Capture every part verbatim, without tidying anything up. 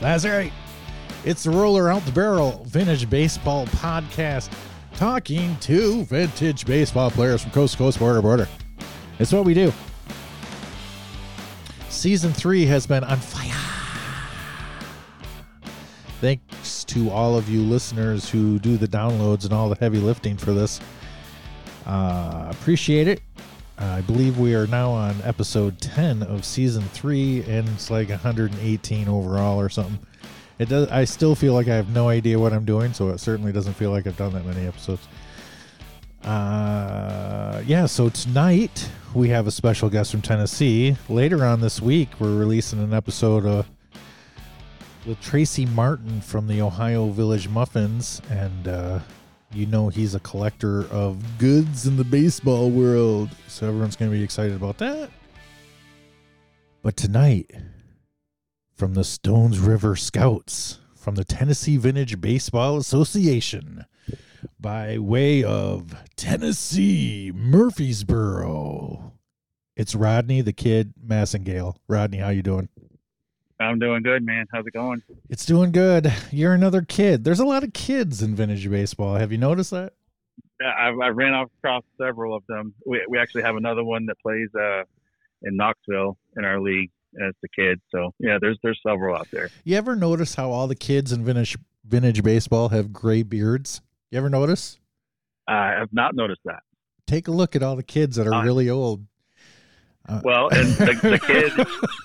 That's right. It's the Roller Out the Barrel Vintage Baseball Podcast, talking to vintage baseball players from coast to coast, border to border. It's what we do. Season three has been on fire. Thanks to all of you listeners who do the downloads and all the heavy lifting for this. Uh, appreciate it. Uh, I believe we are now on episode ten of season three, and it's like one hundred eighteen overall or something. It does. I still feel like I have no idea what I'm doing, so it certainly doesn't feel like I've done that many episodes. Uh, yeah, so tonight we have a special guest from Tennessee. Later on this week, we're releasing an episode uh, with Tracy Martin from the Ohio Village Muffins, and uh, you know he's a collector of goods in the baseball world, so everyone's going to be excited about that. But tonight, from the Stones River Scouts, from the Tennessee Vintage Baseball Association, by way of Tennessee, Murfreesboro, it's Rodney the Kid Massengale. Rodney, how you doing? I'm doing good, man. How's it going? It's doing good. You're another kid. There's a lot of kids in vintage baseball. Have you noticed that? Yeah, I, I ran across several of them. We we actually have another one that plays uh, in Knoxville in our league as the kid. So yeah, there's there's several out there. You ever notice how all the kids in vintage vintage baseball have gray beards? You ever notice? I have not noticed that. Take a look at all the kids that are uh, really old. Uh, well, and the, the kid,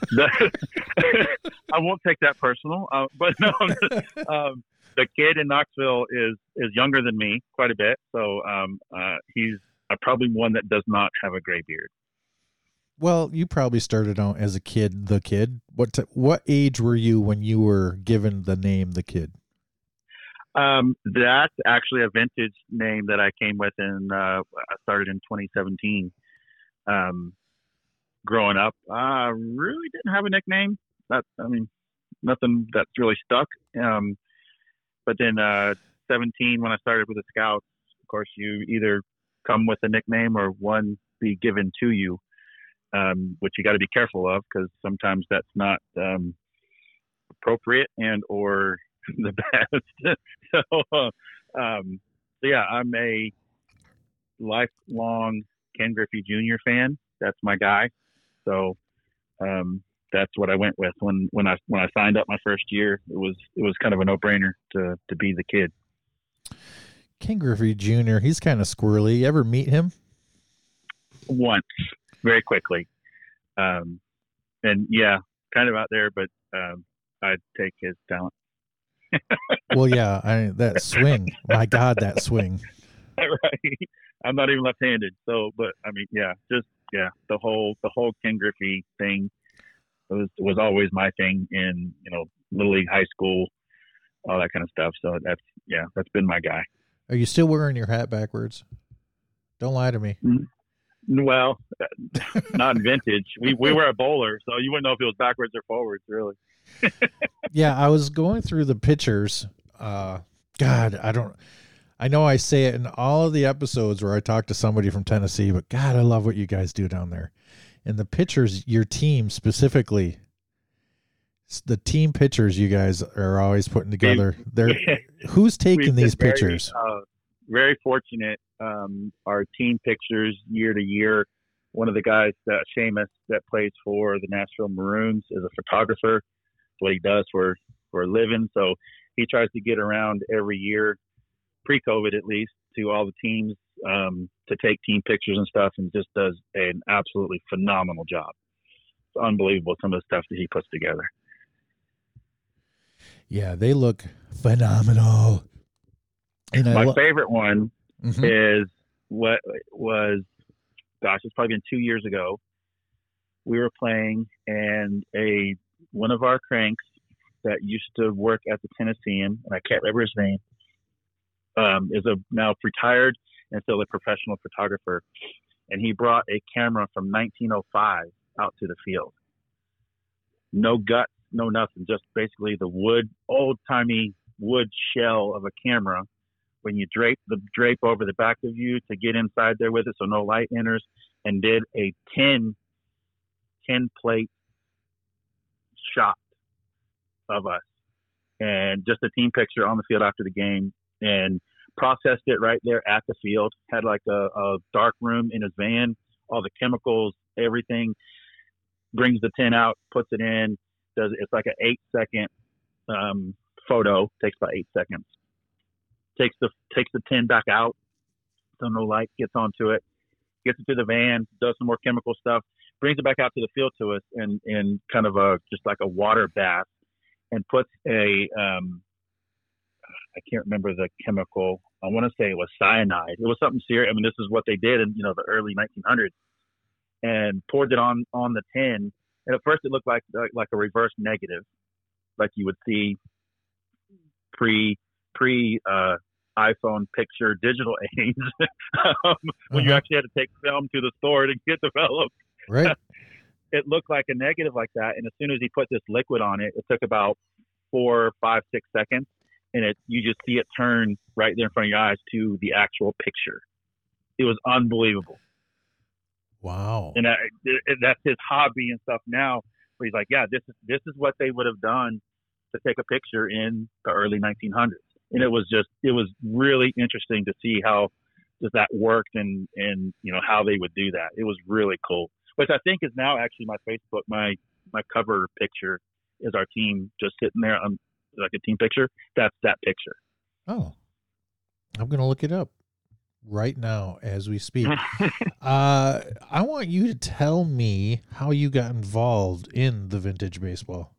the, I won't take that personal, uh, but no, um, the kid in Knoxville is, is younger than me quite a bit. So um, uh, he's uh, probably one that does not have a gray beard. Well, you probably started out as a kid, the kid. What t- what age were you when you were given the name the Kid? Um, that's actually a vintage name that I came with, and uh, I started in twenty seventeen. Um, growing up, I really didn't have a nickname. That I mean, nothing that's really stuck. Um, but then uh, seventeen, when I started with the Scouts, of course, you either come with a nickname or one be given to you. Um, which you got to be careful of, because sometimes that's not um, appropriate and or the best. so, uh, um, so yeah, I'm a lifelong Ken Griffey Junior fan. That's my guy. So um, that's what I went with when, when I when I signed up my first year. It was it was kind of a no brainer to to be the Kid. Ken Griffey Junior He's kind of squirrely. You ever meet him? Once. Very quickly. Um, and yeah, kind of out there, but um, I'd take his talent. Well, yeah, I, that swing. My God, that swing. Right. I'm not even left-handed. So, but I mean, yeah, just, yeah, the whole, the whole Ken Griffey thing was, was always my thing in, you know, Little League, high school, all that kind of stuff. So that's, yeah, that's been my guy. Are you still wearing your hat backwards? Don't lie to me. Mm-hmm. Well, not in vintage. We we were a bowler, so you wouldn't know if it was backwards or forwards, really. Yeah, I was going through the pictures. Uh, God, I don't. I know I say it in all of the episodes where I talk to somebody from Tennessee, but God, I love what you guys do down there. And the pictures, your team specifically, the team pictures you guys are always putting together. They're who's taking these very, pictures? Uh, very fortunate. Um, our team pictures year to year. One of the guys, that Seamus, that plays for the Nashville Maroons, is a photographer. That's what he does for, for a living. So he tries to get around every year, pre-COVID at least, to all the teams um, to take team pictures and stuff, and just does an absolutely phenomenal job. It's unbelievable, some of the stuff that he puts together. Yeah, they look phenomenal. And My lo- favorite one mm-hmm. is what was, gosh, it's probably been two years ago. We were playing, and a one of our cranks that used to work at the Tennessean, and I can't remember his name, um, is a now retired and still a professional photographer. And he brought a camera from nineteen oh five out to the field. No guts, no nothing, just basically the wood, old-timey wood shell of a camera. When you drape the drape over the back of you to get inside there with it so no light enters, and did a ten, ten plate shot of us and just a team picture on the field after the game, and processed it right there at the field. Had like a, a dark room in his van, all the chemicals, everything. Brings the tin out, puts it in. Does it's like an eight second um, photo. Takes about eight seconds. Takes the takes the tin back out. So no light gets onto it. Gets it to the van. Does some more chemical stuff. Brings it back out to the field to us, and in kind of a just like a water bath, and puts a um, I can't remember the chemical. I want to say it was cyanide. It was something serious. I mean, this is what they did in you know the early nineteen hundreds, and poured it on on the tin. And at first, it looked like like, like a reverse negative, like you would see pre pre uh, iPhone picture digital age, um, when uh-huh. you actually had to take film to the store to get developed. Right. It looked like a negative like that, and as soon as he put this liquid on it, it took about four, five, six seconds, and it you just see it turn right there in front of your eyes to the actual picture. It was unbelievable. Wow. And that, it, that's his hobby and stuff now. Where he's like, yeah, this is this is what they would have done to take a picture in the early nineteen hundreds, and it was just it was really interesting to see how just that worked and and you know how they would do that. It was really cool. Which I think is now actually my Facebook, my my cover picture is our team just sitting there on like a team picture. That's that picture. Oh, I'm going to look it up right now as we speak. uh, I want you to tell me how you got involved in the vintage baseball.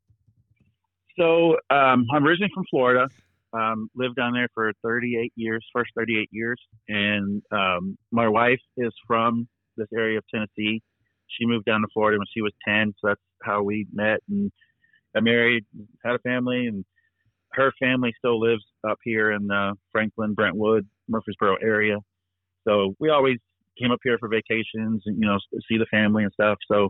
So um, I'm originally from Florida. Um, lived down there for thirty-eight years, first thirty-eight years. And um, my wife is from this area of Tennessee. She moved down to Florida when she was ten, so that's how we met and got married, had a family, and her family still lives up here in the Franklin, Brentwood, Murfreesboro area. So we always came up here for vacations and, you know, see the family and stuff. So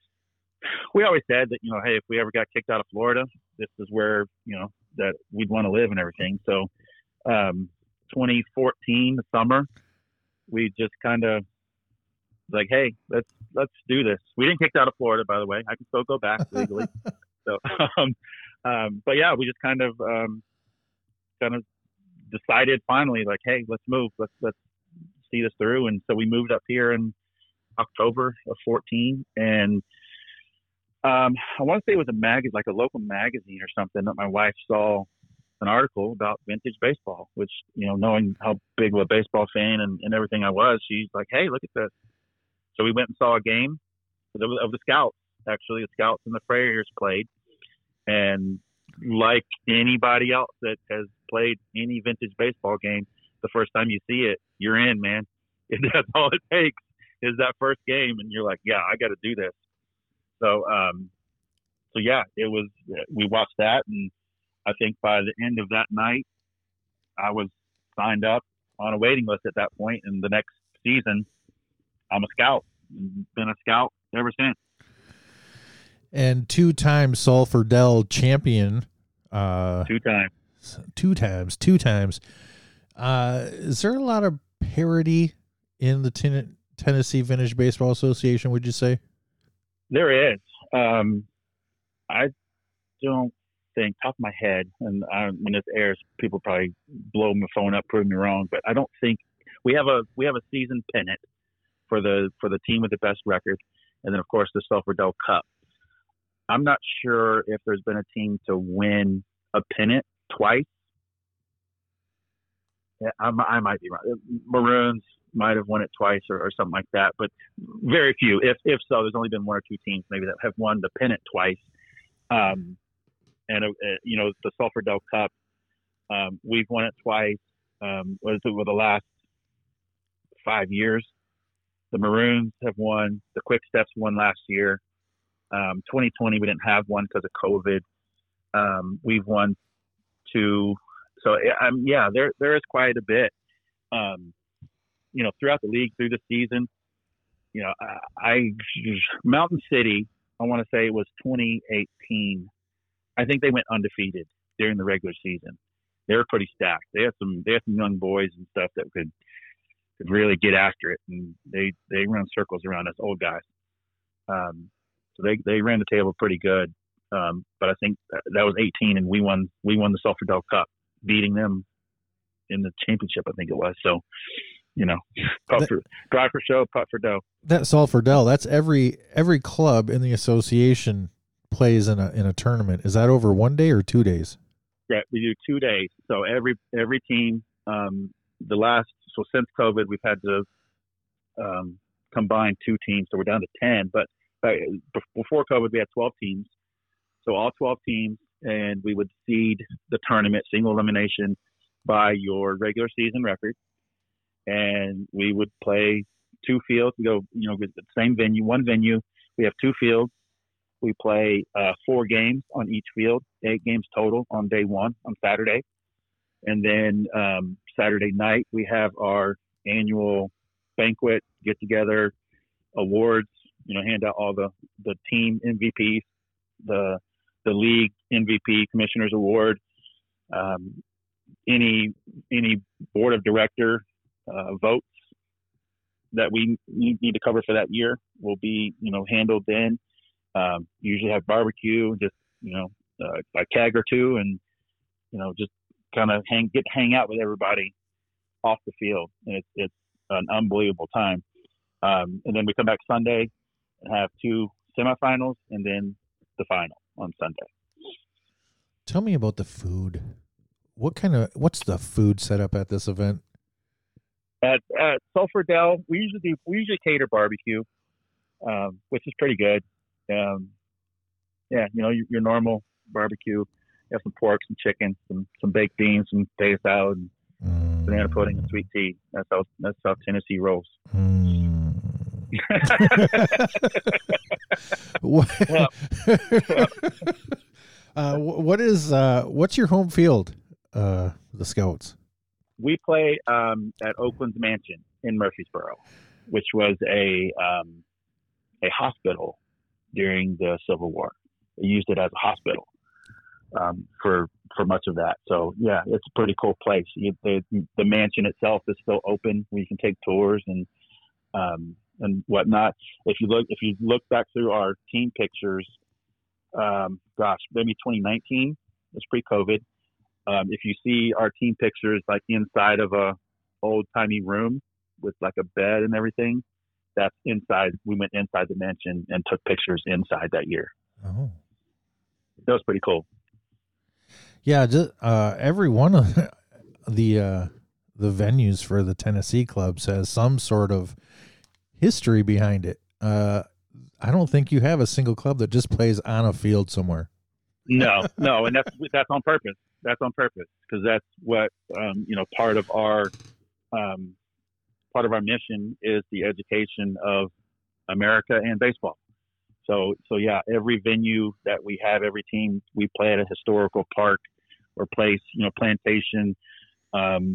we always said that, you know, hey, if we ever got kicked out of Florida, this is where, you know, that we'd want to live and everything. So um, twenty fourteen, the summer, we just kind of like, hey, let's let's do this. We didn't kick out of Florida, by the way. I can still go back legally. so, um, um, but yeah, we just kind of um, kind of decided finally, like, hey, let's move. Let's let's see this through. And so we moved up here in October of fourteen, and um, I want to say it was a mag, like a local magazine or something, that my wife saw an article about vintage baseball. Which, you know, knowing how big of a baseball fan and, and everything I was, she's like, hey, look at this. So we went and saw a game of the, of the Scouts. Actually, the Scouts and the Farriers played. And like anybody else that has played any vintage baseball game, the first time you see it, you're in, man. And that's all it takes is that first game. And you're like, yeah, I got to do this. So, um, so yeah, it was, we watched that. And I think by the end of that night, I was signed up on a waiting list at that point. And the next season, I'm a scout. Been a scout ever since. And two-time Sulphur Dell champion. Uh, two times. Two times. Two times. Uh, is there a lot of parity in the ten- Tennessee Vintage Baseball Association, would you say? There is. Um, I don't think, top of my head, and I, when this airs, people probably blow my phone up, prove me wrong, but I don't think we have a we have a season pennant for the for the team with the best record, and then of course the Sulphur Dell Cup. I'm not sure if there's been a team to win a pennant twice. Yeah, I, I might be wrong. Maroons might have won it twice or, or something like that, but very few. If if so, there's only been one or two teams maybe that have won the pennant twice. Um, and uh, you know, the Sulphur Dell Cup, um, we've won it twice. Um, was it over the last five years? The Maroons have won. The Quick Steps won last year. Um, twenty twenty, we didn't have one because of COVID. Um, we've won two. So, um, yeah, there there is quite a bit. Um, you know, throughout the league, through the season, you know, I, I Mountain City, I want to say it was twenty eighteen. I think they went undefeated during the regular season. They were pretty stacked. They had some they had some young boys and stuff that could could really get after it, and they they run circles around us old guys. Um, so they they ran the table pretty good. Um, but I think that was eighteen, and we won we won the Sulphur Dell Cup, beating them in the championship. I think it was. So, you know, putt that, for drive for show, putt for dough. That Sulphur Dell, that's every every club in the association plays in a in a tournament. Is that over one day or two days? Yeah, we do two days. So every every team, um, the last so since COVID, we've had to um, combine two teams, so we're down to ten. But uh, before COVID, we had twelve teams. So all twelve teams, and we would seed the tournament single elimination by your regular season record, and we would play two fields. We go, you know, the same venue, one venue. We have two fields. We play uh, four games on each field, eight games total on day one on Saturday, and then um, Saturday night we have our annual banquet, get together, awards. You know, hand out all the the team M V Ps, the the league M V P, Commissioner's Award, um, any any board of director uh, votes that we need, need to cover for that year will be, you know, handled then. Um, usually have barbecue, just, you know, uh, a keg or two, and, you know, just kind of hang get hang out with everybody off the field. And it's it's an unbelievable time. Um, and then we come back Sunday and have two semifinals, and then the final on Sunday. Tell me about the food. What kind of what's the food setup at this event? At, at Sulphur Dell, we usually do we usually cater barbecue, um, which is pretty good. Um, yeah, you know, your, your normal barbecue. You have some pork, some chicken, some some baked beans, some potato salad, and mm. banana pudding, and sweet tea. That's how that's how Tennessee rolls. Mm. what, well, well. uh, what is uh, what's your home field? Uh, the Scouts. We play um, at Oakland's Mansion in Murfreesboro, which was a um, a hospital during the Civil War. They used it as a hospital um, for for much of that. So yeah, it's a pretty cool place. You, the the mansion itself is still open. We can take tours and um, and whatnot. If you look if you look back through our team pictures, um, gosh, maybe twenty nineteen. It's pre-COVID. Um, if you see our team pictures, like inside of a old timey room with like a bed and everything, that's inside. We went inside the mansion and took pictures inside that year. Oh, that was pretty cool. Yeah, just, uh, every one of the uh, the venues for the Tennessee clubs has some sort of history behind it. Uh, I don't think you have a single club that just plays on a field somewhere. No, no, and that's that's on purpose. That's on purpose because that's what um, you know. Part of our um, part of our mission is the education of America and baseball. So, so yeah, every venue that we have, every team, we play at a historical park or place, you know, plantation, um,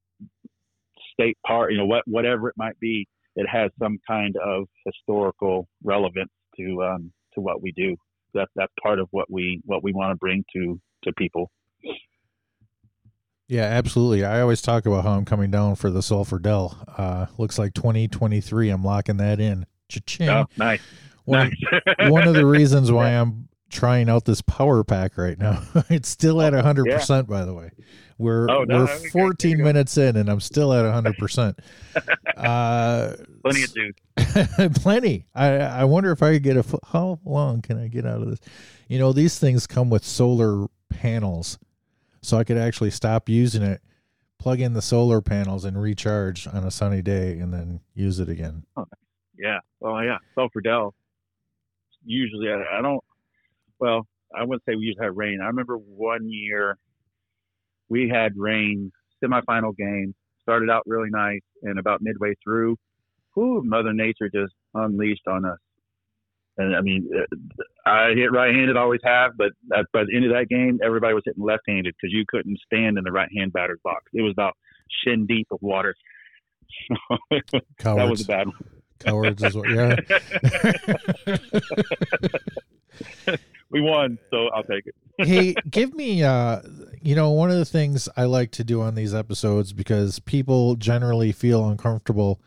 state park, you know, what whatever it might be. It has some kind of historical relevance to um, to what we do. That's that's part of what we what we want to bring to to people. Yeah, absolutely. I always talk about how I'm coming down for the Sulphur Dell. Uh, looks like twenty twenty-three. I'm locking that in. Cha-ching. Oh, nice. One, nice. one of the reasons why I'm trying out this power pack right now. It's still at one hundred percent, yeah. By the way. We're oh, no, we're fourteen minutes in, and I'm still at one hundred percent. Uh, plenty of juice. Plenty. I, I wonder if I could get a – how long can I get out of this? You know, these things come with solar panels. So I could actually stop using it, plug in the solar panels, and recharge on a sunny day, and then use it again. Oh, yeah. Well, yeah. Sulphur Dell. Usually, I, I don't. Well, I wouldn't say we usually have rain. I remember one year we had rain. Semifinal game started out really nice, and about midway through, whew, Mother Nature just unleashed on us. And I mean, I hit right-handed, always have, but at, by the end of that game, everybody was hitting left-handed because you couldn't stand in the right-hand batter's box. It was about shin deep of water. That was a bad one. Cowards is what, yeah. We won, so I'll take it. Hey, give me, uh, you know, one of the things I like to do on these episodes, because people generally feel uncomfortable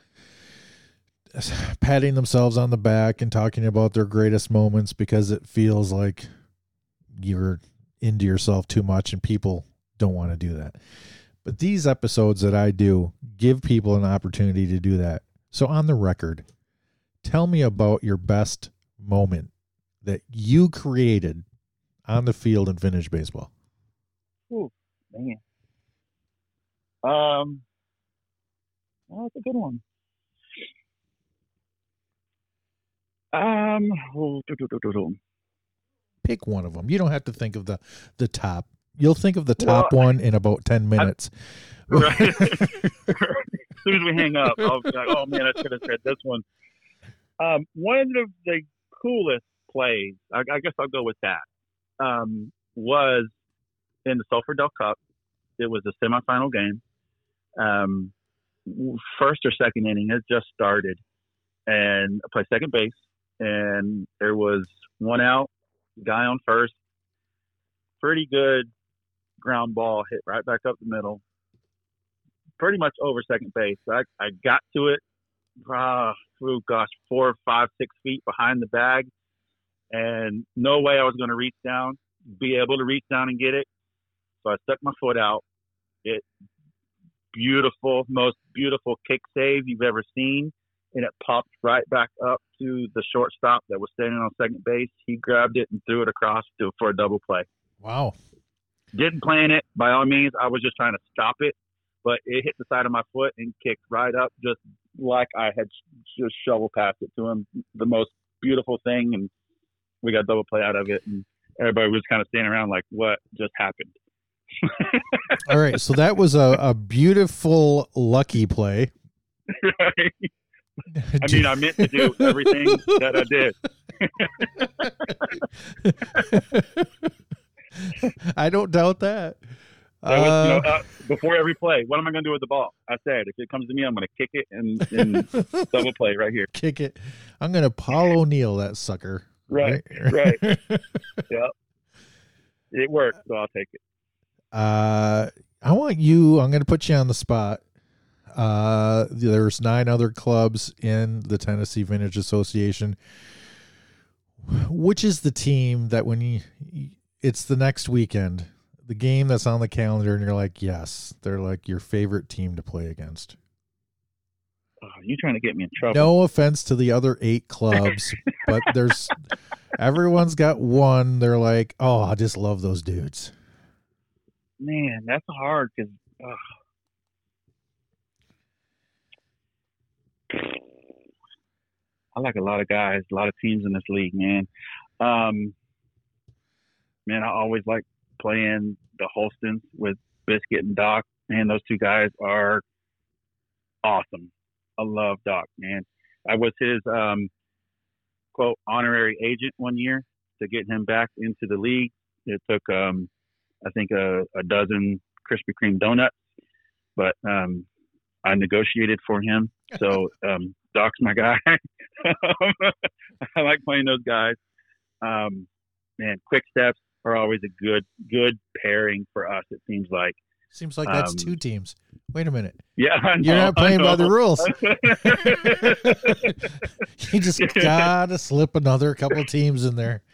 patting themselves on the back and talking about their greatest moments because it feels like you're into yourself too much and people don't want to do that. But these episodes that I do give people an opportunity to do that. So on the record, tell me about your best moment that you created on the field in vintage baseball. Ooh, man. Um, well, that's a good one. Um, oh, do, do, do, do, do. Pick one of them. You don't have to think of the, the top. You'll think of the top Well, one in about ten minutes. I, right. As soon as we hang up, I'll be like, oh, man, I should have said this one. Um, one of the, the coolest plays, I, I guess I'll go with that, um, was in the Sulphur Dell Cup. It was a semifinal game. Um, first or second inning, it just started. And I played second base. And there was one out, guy on first. Pretty good ground ball hit right back up the middle. Pretty much over second base. I, I got to it. Uh, oh gosh, four, five, six feet behind the bag. And no way I was going to reach down, be able to reach down and get it. So I stuck my foot out. It beautiful, most beautiful kick save you've ever seen. And it popped right back up to the shortstop that was standing on second base. He grabbed it and threw it across to, for a double play. Wow. Didn't plan it by all means. I was just trying to stop it, but it hit the side of my foot and kicked right up just like I had just shovel passed it to him. The most beautiful thing. And we got double play out of it. And everybody was kind of standing around like, what just happened? All right. So that was a, a beautiful, lucky play. Right. I mean, I meant to do everything that I did. I don't doubt that. That was, you know, uh, before every play, what am I going to do with the ball? I said, if it comes to me, I'm going to kick it and, and double play right here. Kick it. I'm going to Paul O'Neill that sucker. Right, right. right. Yep. It worked, so I'll take it. Uh, I want you, I'm going to put you on the spot. Uh, there's nine other clubs in the Tennessee Vintage Association. Which is the team that when you, it's the next weekend, the game that's on the calendar, and you're like, yes, they're like your favorite team to play against? Oh, you're trying to get me in trouble. No offense to the other eight clubs, but there's everyone's got one. They're like, oh, I just love those dudes. Man, that's hard because. I like a lot of guys, a lot of teams in this league, man. Um, man, I always like playing the Holstons with Biscuit and Doc. Man, those two guys are awesome. I love Doc, man. I was his, um, quote, honorary agent one year to get him back into the league. It took, um, I think, a, a dozen Krispy Kreme donuts, but um, I negotiated for him. So um, Doc's my guy. I like playing those guys. Um, man, Quick Steps are always a good good pairing for us, it seems like. Seems like that's um, two teams. Wait a minute. Yeah, I know, You're not playing by the rules. You just Yeah. gotta slip another couple teams in there.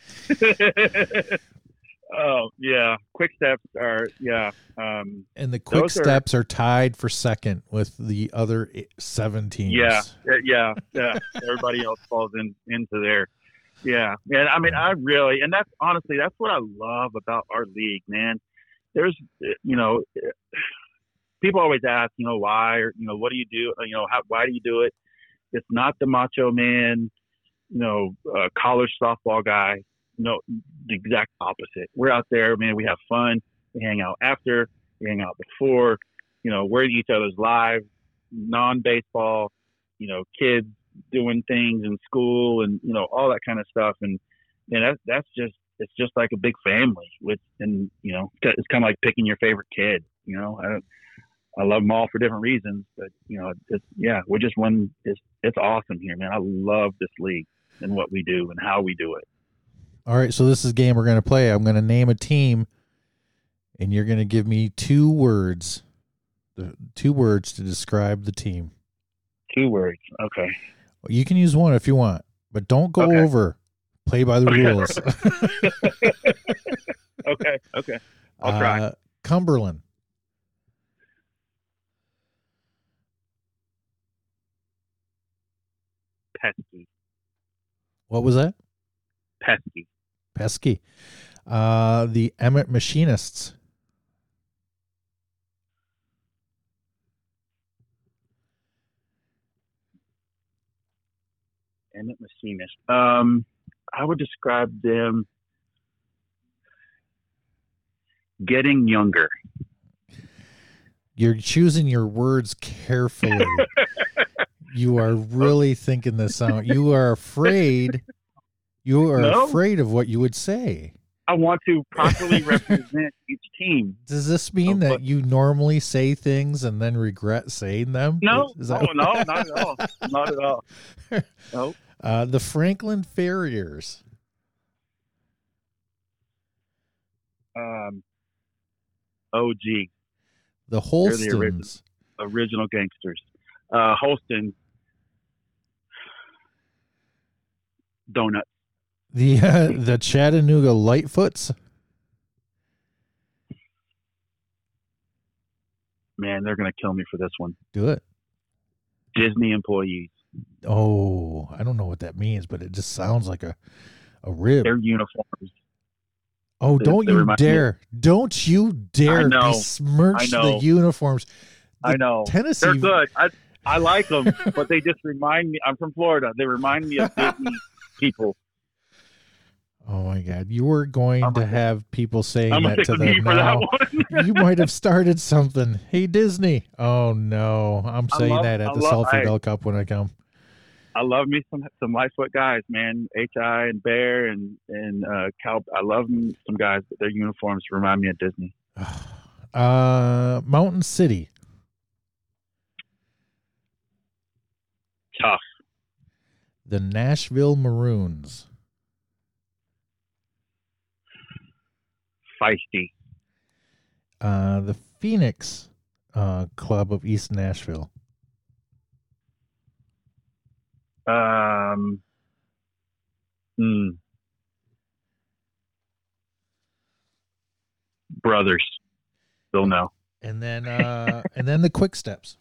Oh, yeah. Quick Steps are, yeah. Um, And the Quick those are- Steps are tied for second with the other eight- seven teams. yeah, uh, yeah, yeah. Everybody else falls in into there. Yeah, man. I mean, I really, and that's honestly, that's what I love about our league, man. There's, you know, people always ask, you know, why, or, you know, what do you do? You know, how, why do you do it? It's not the macho man, you know, uh, college softball guy. No, the exact opposite. We're out there, man. We have fun. We hang out after. We hang out before. You know, we're at each other's lives, non-baseball, you know, kids doing things in school and, you know, all that kind of stuff. And, and that, that's just, it's just like a big family with, and, you know, it's kind of like picking your favorite kid, you know, I don't, I love them all for different reasons, but, you know, it's, yeah, we're just one, it's, it's awesome here, man. I love this league and what we do and how we do it. All right, so this is a game we're going to play. I'm going to name a team, and you're going to give me two words, the two words to describe the team. Two words. Okay. You can use one if you want, but don't go Okay. over Play by the Okay. rules. Okay, okay. I'll try. Uh, Cumberland. Pesky. What was that? Pesky. Pesky. Uh, the Emmett Machinists. Emmett Machinist. Um, I would describe them getting younger. You're choosing your words carefully. You are really thinking this out. You are afraid. You are No. afraid of what you would say. I want to properly represent each team. Does this mean Oh, that but- you normally say things and then regret saying them? No, Is that- oh, no, not at all. Not at all. No. Uh, the Franklin Farriers. Um, O G, The the Holstons. original. original gangsters. Uh, Holston, Donuts. The uh, the Chattanooga Lightfoots. Man, they're going to kill me for this one. Do it. Disney employees. Oh, I don't know what that means, but it just sounds like a, a rib. Their uniforms. Oh, they- don't they you remind me dare. Don't you dare I know. besmirch I know. the uniforms. I know. Tennessee. They're good. I, I like them, but they just remind me. I'm from Florida. They remind me of Disney people. Oh, my God. You were going I'm to a- have people saying I'm that going to to me them for now. that one. You might have started something. Hey, Disney. Oh, no. I'm I saying love- that at I the love- Sulphur I- Bell Cup when I come. I love me some some Lightfoot guys, man. H I and Bear and and uh, Cal. I love them, some guys, but their uniforms remind me of Disney. Uh, Mountain City. Tough. The Nashville Maroons. Feisty. Uh, the Phoenix uh, Club of East Nashville. Um. Hmm. Brothers. They'll know. And then uh, and then the Quick Steps.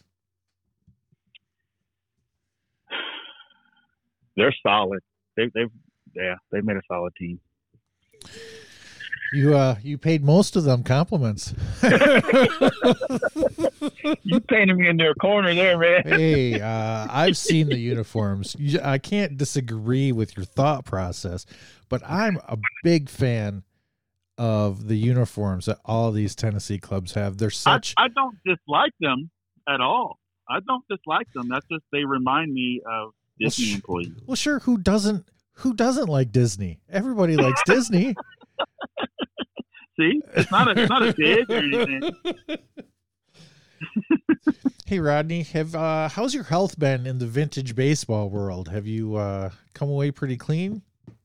They're solid. They, they've yeah, they've made a solid team. You uh you paid most of them compliments. You painted me into a corner there, man. Hey, uh, I've seen the uniforms. You- I can't disagree with your thought process, but I'm a big fan of the uniforms that all these Tennessee clubs have. They're I, such I don't dislike them at all. I don't dislike them. That's just they remind me of Disney sh- employees. well, sure. Who doesn't? Who doesn't like Disney? Everybody likes Disney. See, it's not a it's not a dig or anything. Hey, Rodney, have uh, how's your health been in the vintage baseball world? Have you uh, come away pretty clean?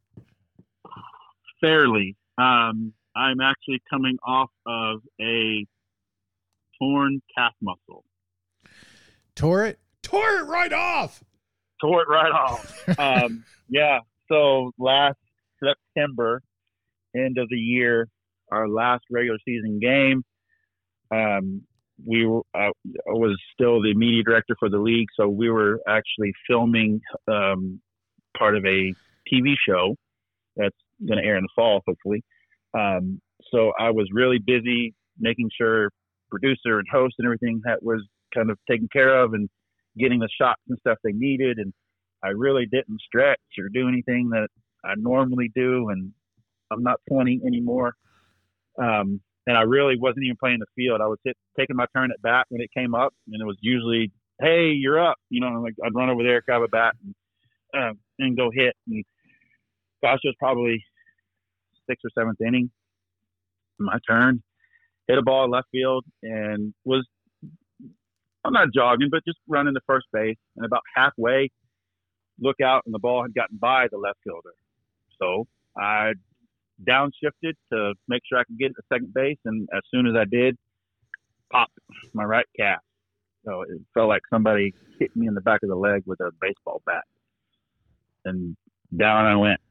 Fairly. Um, I'm actually coming off of a torn calf muscle. Tore it, tore it right off. Tore it right off. um, yeah. So last September, end of the year, our last regular season game, um, we were, uh, I was still the media director for the league, so we were actually filming um, part of a T V show that's going to air in the fall, hopefully. Um, so I was really busy making sure producer and host and everything that was kind of taken care of and getting the shots and stuff they needed. And I really didn't stretch or do anything that I normally do. And I'm not twenty anymore. Um, and I really wasn't even playing the field. I was hit, taking my turn at bat when it came up, and it was usually, hey, you're up. You know, like I'd run over there, grab a bat, and, uh, and go hit. And gosh, it was probably sixth or seventh inning. My turn, hit a ball left field, and was I'm not jogging, but just running to first base. And about halfway, look out, and the ball had gotten by the left fielder. So I downshifted to make sure I could get it to second base, and as soon as I did, popped my right calf. So it felt like somebody hit me in the back of the leg with a baseball bat, and down I went.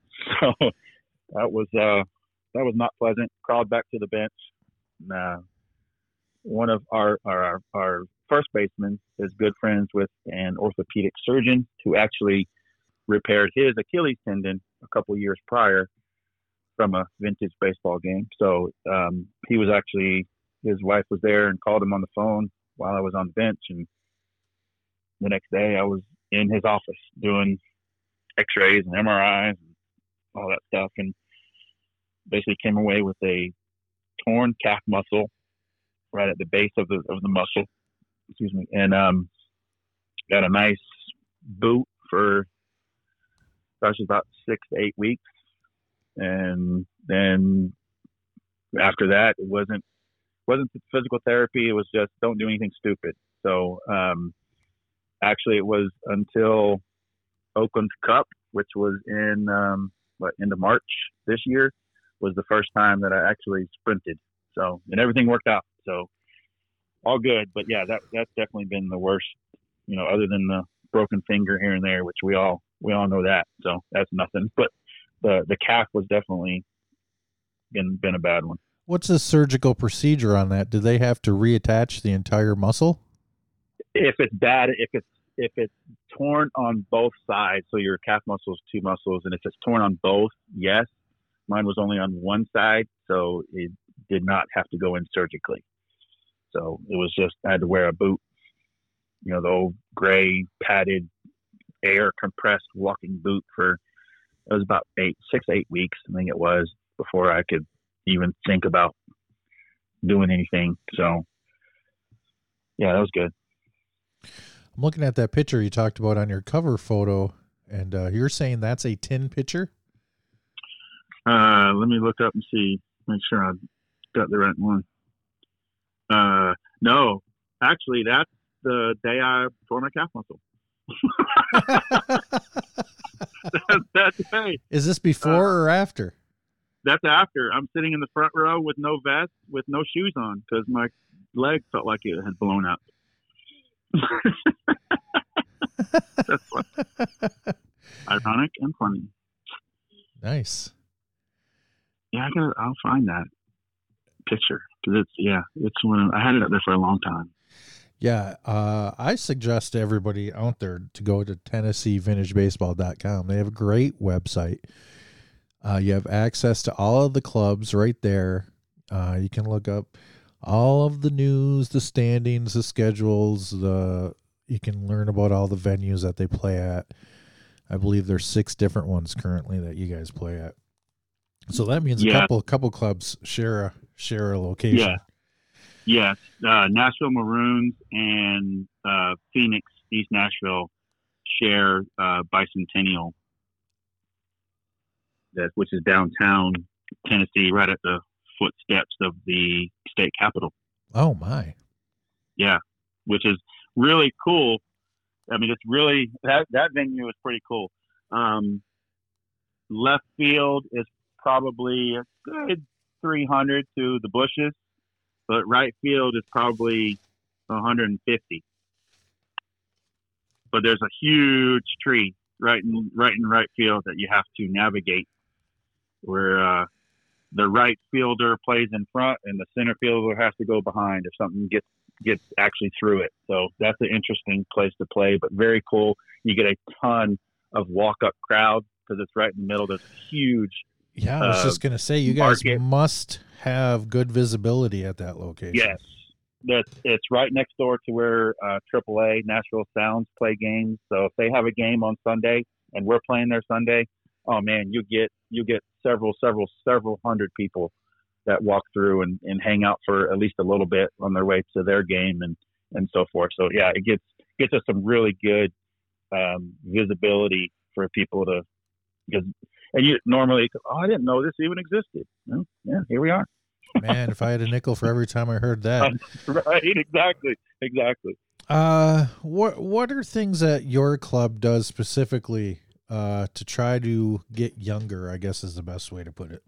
that was uh, that was not pleasant. Crawled back to the bench. Nah. One of our, our our first baseman is good friends with an orthopedic surgeon who actually repaired his Achilles tendon a couple years prior from a vintage baseball game. So um, he was actually, his wife was there and called him on the phone while I was on the bench. And the next day I was in his office doing x-rays and M R Is and all that stuff. And basically came away with a torn calf muscle right at the base of the, of the muscle, excuse me. And um, got a nice boot for, gosh, about six to eight weeks. And then after that, it wasn't wasn't physical therapy. It was just don't do anything stupid. So um, actually, it was until Oakland's Cup, which was in um, what into March this year, was the first time that I actually sprinted. So and everything worked out. So all good. But yeah, that that's definitely been the worst. You know, other than the broken finger here and there, which we all we all know that. So that's nothing. But the the calf was definitely been been a bad one. What's the surgical procedure on that? Do they have to reattach the entire muscle? If it's bad, if it's if it's torn on both sides, so your calf muscle is two muscles, and if it's torn on both, yes. Mine was only on one side, so it did not have to go in surgically. So it was just I had to wear a boot, you know, the old gray padded air compressed walking boot for. It was about eight, six, eight weeks, I think it was, before I could even think about doing anything. So, yeah, that was good. I'm looking at that picture you talked about on your cover photo, and uh, you're saying that's a tin pitcher? Uh, let me look up and see, make sure I got the right one. Uh, no, actually, that's the day I tore my calf muscle. that's, that's hey, Is this before uh, or after? That's after. I'm sitting in the front row with no vest, with no shoes on, because my leg felt like it had blown up. That's what. Ironic and funny. Nice. Yeah, I gotta, I'll find that picture because it's yeah, it's one. I had it up there for a long time. Yeah, uh, I suggest to everybody out there to go to Tennessee Vintage Baseball dot com. They have a great website. Uh, you have access to all of the clubs right there. Uh, you can look up all of the news, the standings, the schedules. The you can learn about all the venues that they play at. I believe there's six different ones currently that you guys play at. So that means yeah. a couple couple clubs share a share a location. Yeah. Yes, uh, Nashville Maroons and uh, Phoenix East Nashville share uh, Bicentennial, that which is downtown Tennessee, right at the footsteps of the state capitol. Oh my! Yeah, which is really cool. I mean, it's really that that venue is pretty cool. Um, left field is probably a good three hundred to the bushes. But right field is probably one hundred fifty. But there's a huge tree right in right in right field that you have to navigate, where uh, the right fielder plays in front and the center fielder has to go behind if something gets gets actually through it. So that's an interesting place to play, but very cool. You get a ton of walk-up crowd because it's right in the middle. There's a huge. Yeah, I was uh, just gonna say you guys market. must have good visibility at that location. Yes, that's it's right next door to where uh, triple A Nashville Sounds play games. So if they have a game on Sunday and we're playing there Sunday, oh man, you get you get several several several hundred people that walk through and, and hang out for at least a little bit on their way to their game and, and so forth. So yeah, it gets gets us some really good um, visibility for people to because. And you normally, oh, I didn't know this even existed. Well, yeah, here we are. Man, if I had a nickel for every time I heard that. Right, exactly, exactly. Uh, what what are things that your club does specifically uh, to try to get younger, I guess is the best way to put it?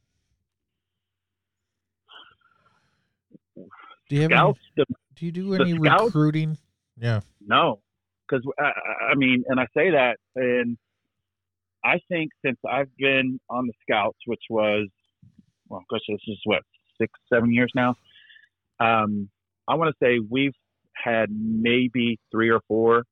Do you have scouts, any, the, do you do any recruiting? Yeah. No, because, I, I mean, and I say that, and I think since I've been on the Scouts, which was, well, gosh, this is what, six, seven years now. Um, I want to say we've had maybe three or four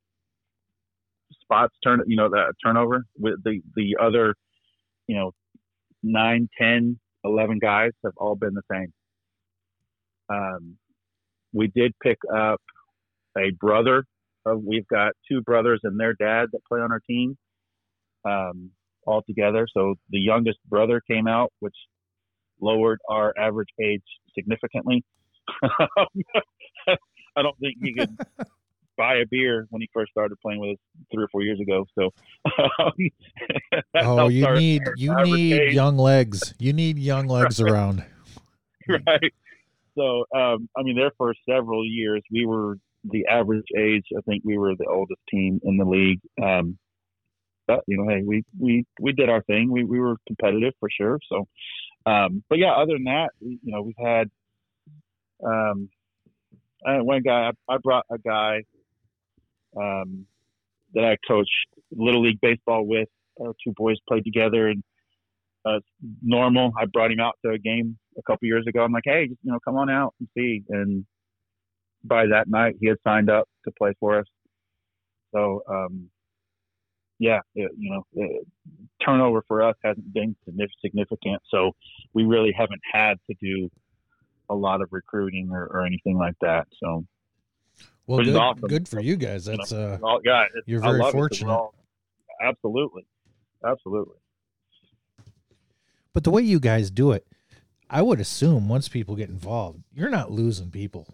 spots turn, you know, the turnover with the, the other, you know, nine, ten, eleven guys have all been the same. Um, we did pick up a brother. Of, we've got two brothers and their dad that play on our team um, all together. So the youngest brother came out, which lowered our average age significantly. I don't think he could buy a beer when he first started playing with us three or four years ago. So, oh, you our, need our you need age. young legs. You need young legs right. around. Right. So, um, I mean, there for several years, we were the average age. I think we were the oldest team in the league. Um, but you know, hey, we we we did our thing. We we were competitive for sure. So, um, but yeah, other than that, you know, we've had. Um, I one guy I, I brought a guy um, that I coached Little League baseball with. Our two boys played together, and uh, normal. I brought him out to a game a couple years ago. I'm like, hey, just, you know, come on out and see. And by that night, he had signed up to play for us. So, um, yeah, it, you know, it, turnover for us hasn't been significant. So we really haven't had to do a lot of recruiting or, or anything like that. So, well, which good, is awesome. good for you guys. That's you know, uh, all, yeah, you're I very love fortunate. It all, absolutely, absolutely. But the way you guys do it, I would assume once people get involved, you're not losing people.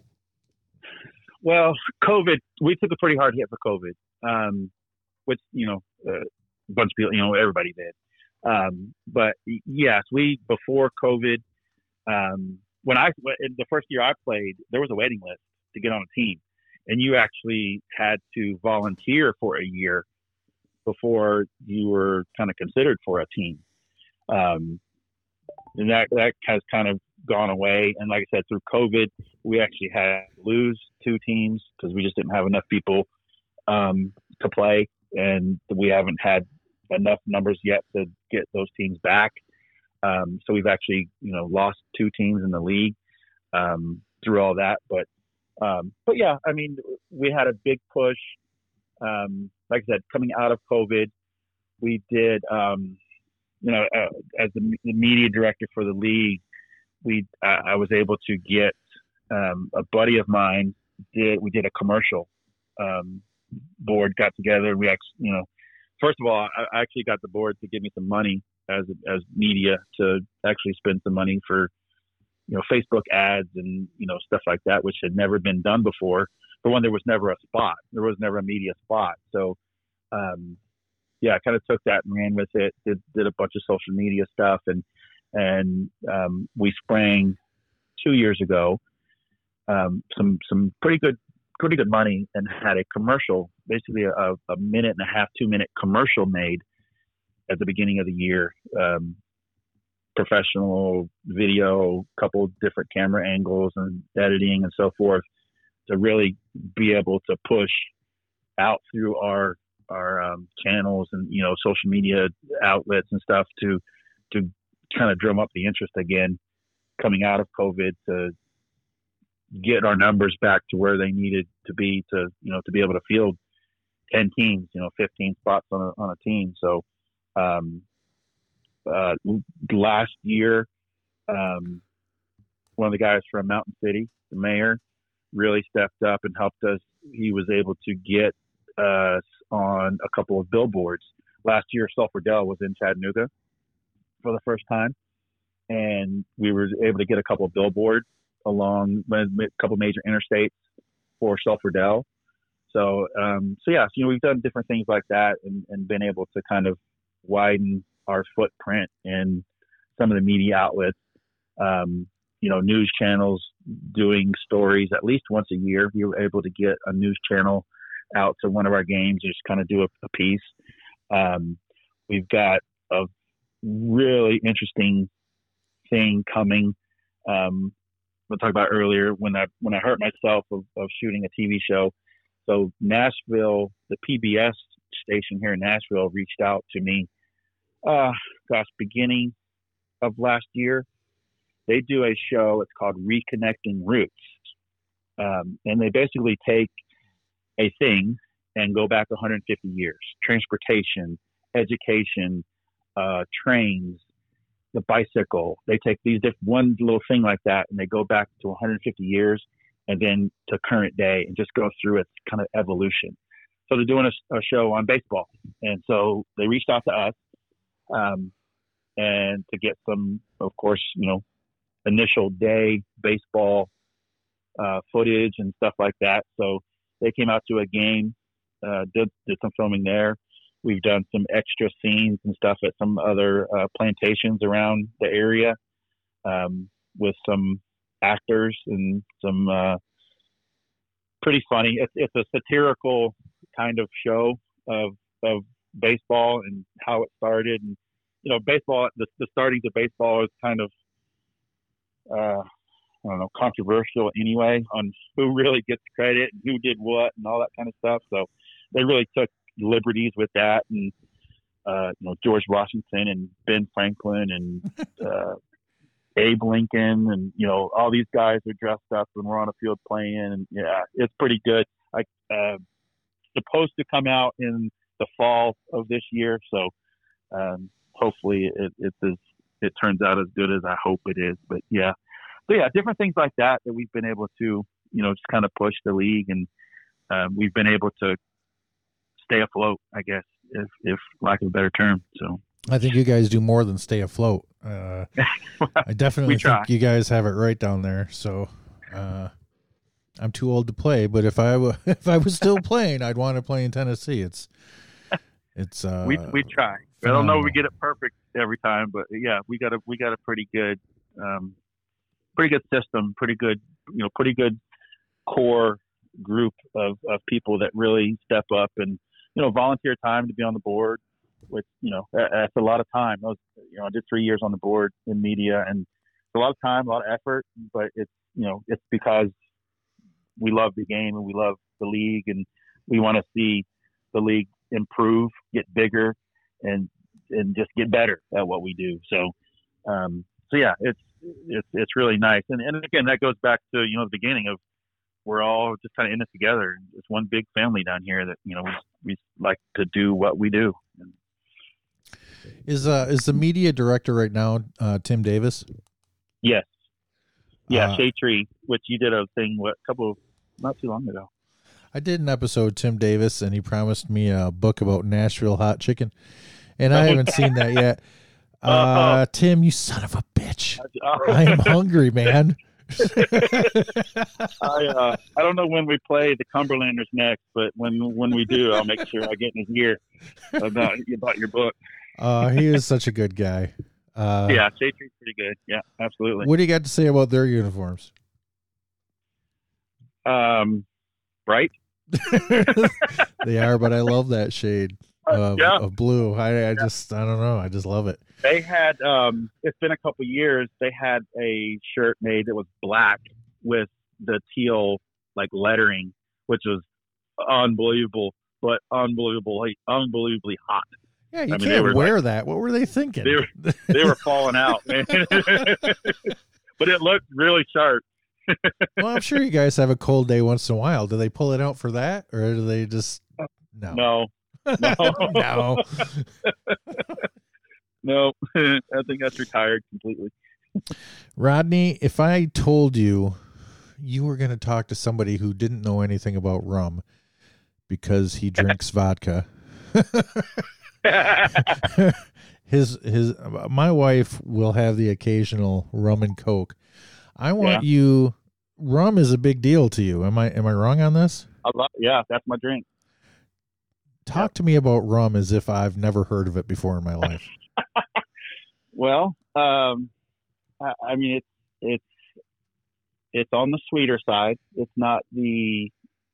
Well, COVID, we took a pretty hard hit for COVID, um, which, you know, uh, a bunch of people, you know, everybody did. Um, but yes, we, before COVID, um, when I, in the first year I played, there was a waiting list to get on a team, and you actually had to volunteer for a year before you were kind of considered for a team. Um, and that, that has kind of gone away. And like I said, through COVID, we actually had to lose two teams because we just didn't have enough people um, to play. And we haven't had enough numbers yet to get those teams back. Um, so we've actually, you know, lost two teams in the league um, through all that. But, um, but yeah, I mean, we had a big push. Um, like I said, coming out of COVID, we did, um, you know, uh, as the, the media director for the league, we uh, I was able to get um, a buddy of mine did we did a commercial um, board got together. And we actually, you know, first of all, I, I actually got the board to give me some money as as media to actually spend some money for, you know, Facebook ads and, you know, stuff like that, which had never been done before. For one, there was never a spot. There was never a media spot. So, um, yeah, I kind of took that and ran with it. Did did a bunch of social media stuff, and and um, we sprang two years ago um, some some pretty good pretty good money and had a commercial, basically a, a minute and a half, two minute commercial made at the beginning of the year. Um, professional video, couple different camera angles and editing and so forth to really be able to push out through our our um, channels and, you know, social media outlets and stuff to to kind of drum up the interest again coming out of COVID, to get our numbers back to where they needed to be to, you know, to be able to field ten teams, you know, fifteen spots on a, on a team. So um, uh, last year, um, one of the guys from Mountain City, the mayor, really stepped up and helped us. He was able to get us on a couple of billboards. Last year, Sulphur Dell was in Chattanooga for the first time, and we were able to get a couple of billboards along a couple major interstates for Sulphur Dell. So, um, so yeah, so, you know, we've done different things like that and, and been able to kind of widen our footprint in some of the media outlets. Um, you know, news channels doing stories at least once a year. We were able to get a news channel out to one of our games, just kind of do a, a piece. Um, we've got a really interesting thing coming. Um, we'll talk about earlier when I when I hurt myself of, of shooting a T V show. So Nashville, the P B S station here in Nashville reached out to me. Uh, gosh, beginning of last year, they do a show. It's called Reconnecting Roots, um, and they basically take a thing and go back one hundred fifty years: transportation, education, uh, trains, the bicycle. They take these different, one little thing like that, and they go back to one hundred fifty years, and then to current day, and just go through its kind of evolution. So they're doing a, a show on baseball, and so they reached out to us. Um, and to get some, of course, you know, initial day baseball uh, footage and stuff like that. So they came out to a game, uh, did, did some filming there. We've done some extra scenes and stuff at some other uh, plantations around the area um, with some actors and some uh, pretty funny. It's, it's a satirical kind of show of of baseball and how it started. And you know, baseball, the, the starting to baseball is kind of, uh, I don't know, controversial anyway on who really gets credit and who did what and all that kind of stuff. So they really took liberties with that. And, uh, you know, George Washington and Ben Franklin and uh, Abe Lincoln and, you know, all these guys are dressed up and we're on a field playing. And, yeah, it's pretty good. I uh, supposed to come out in the fall of this year. So, um, hopefully it, it, is, it turns out as good as I hope it is. But yeah, so yeah, different things like that that we've been able to, you know, just kind of push the league, and um, we've been able to stay afloat, I guess, if, if lack of a better term. So I think you guys do more than stay afloat. Uh, I definitely think you guys have it right down there. So uh, I'm too old to play, but if I w- if I was still playing, I'd want to play in Tennessee. It's it's uh, we we try. I don't know if we get it perfect every time, but yeah, we got a we got a pretty good, um, pretty good system, pretty good, you know, pretty good core group of, of people that really step up and, you know, volunteer time to be on the board. Which, you know, that's a lot of time. Those, you know, I did three years on the board in media, and it's a lot of time, a lot of effort, but it's, you know, it's because we love the game and we love the league, and we want to see the league improve, get bigger, and and just get better at what we do. So, um, so yeah, it's it's it's really nice. And and again, that goes back to, you know, the beginning of, we're all just kind of in it together. It's one big family down here that, you know, we we like to do what we do. Is uh is the media director right now uh, Tim Davis? Yes. Yeah, uh, Shade Tree, which you did a thing what a couple of, not too long ago. I did an episode, Tim Davis, and he promised me a book about Nashville hot chicken, and I haven't seen that yet. Uh, uh, Tim, you son of a bitch! I am hungry, man. I uh, I don't know when we play the Cumberlanders next, but when when we do, I'll make sure I get in his ear about about your book. Uh, he is such a good guy. Uh, yeah, Shade Tree's pretty good. Yeah, absolutely. What do you got to say about their uniforms? Um, bright. They are, but I love that shade of, yeah. of blue. I, I yeah. just, I don't know. I just love it. They had, um, it's been a couple years. They had a shirt made that was black with the teal like lettering, which was unbelievable, but unbelievably, unbelievably hot. Yeah, you I mean, can't wear like, that. What were they thinking? They were, they were falling out, man. But it looked really sharp. Well, I'm sure you guys have a cold day once in a while. Do they pull it out for that, or do they just no? No, no, no. No. I think that's retired completely. Rodney, if I told you you were going to talk to somebody who didn't know anything about rum because he drinks vodka, his his my wife will have the occasional rum and Coke. I want yeah. you. Rum is a big deal to you. Am I am I wrong on this? I love, yeah, that's my drink. Talk yeah. to me about rum as if I've never heard of it before in my life. Well, um, I, I mean it's it's it's on the sweeter side. It's not the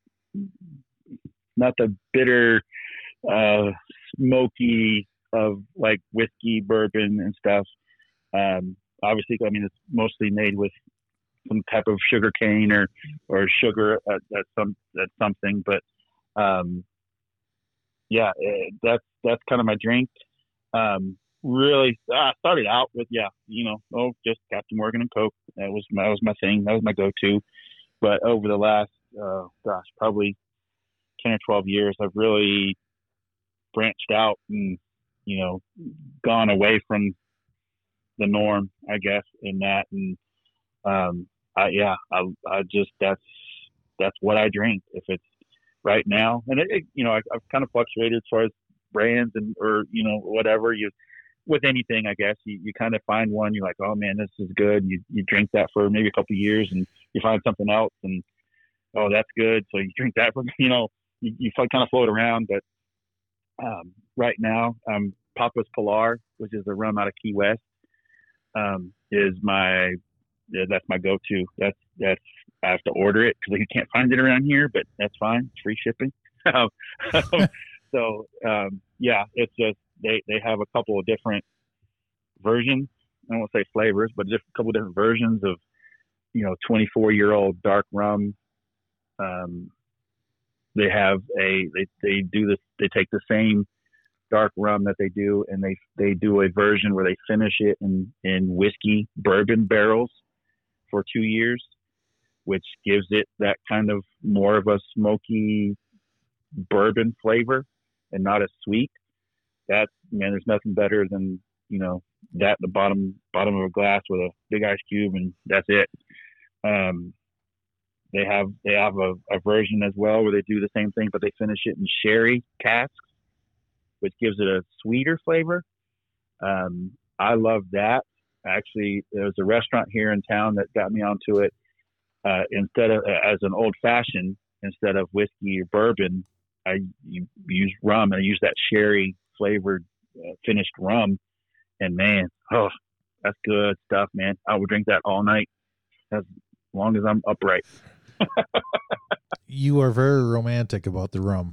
not the bitter, uh, smoky of like whiskey, bourbon, and stuff. Um, obviously, I mean it's mostly made with some type of sugar cane or, or sugar at, at some at something, but um, yeah, eh, that's that's kind of my drink. Um, really, I started out with yeah, you know, oh, just Captain Morgan and Coke. That was my, that was my thing. That was my go-to. But over the last, uh, gosh, probably ten or twelve years, I've really branched out and you know gone away from the norm, I guess, in that. And um, I, yeah, I, I just that's that's what I drink. If it's right now, and it, it, you know, I, I've kind of fluctuated as far as brands and or you know whatever you with anything. I guess you, you kind of find one, you're like, oh man, this is good. You you drink that for maybe a couple of years, and you find something else, and oh, that's good. So you drink that for you know you, you kind of float around. But um, right now, um, Papa's Pilar, which is a rum out of Key West, um, is my yeah, that's my go-to. That's that's I have to order it because you can't find it around here, but that's fine. It's free shipping. um, so um, yeah, it's just they they have a couple of different versions. I won't say flavors, but just a couple of different versions of you know twenty-four year old dark rum. Um, they have a they they do this. They take the same dark rum that they do, and they they do a version where they finish it in in whiskey bourbon barrels for two years, which gives it that kind of more of a smoky bourbon flavor and not as sweet. That man, there's nothing better than you know that the bottom bottom of a glass with a big ice cube, and that's it. Um, they have they have a, a version as well where they do the same thing, but they finish it in sherry casks, which gives it a sweeter flavor. Um, I love that. Actually, there was a restaurant here in town that got me onto it. Uh, instead of uh, as an old fashioned, instead of whiskey or bourbon, I use rum, and I use that sherry flavored uh, finished rum. And man, oh, that's good stuff, man. I would drink that all night as long as I'm upright. You are very romantic about the rum.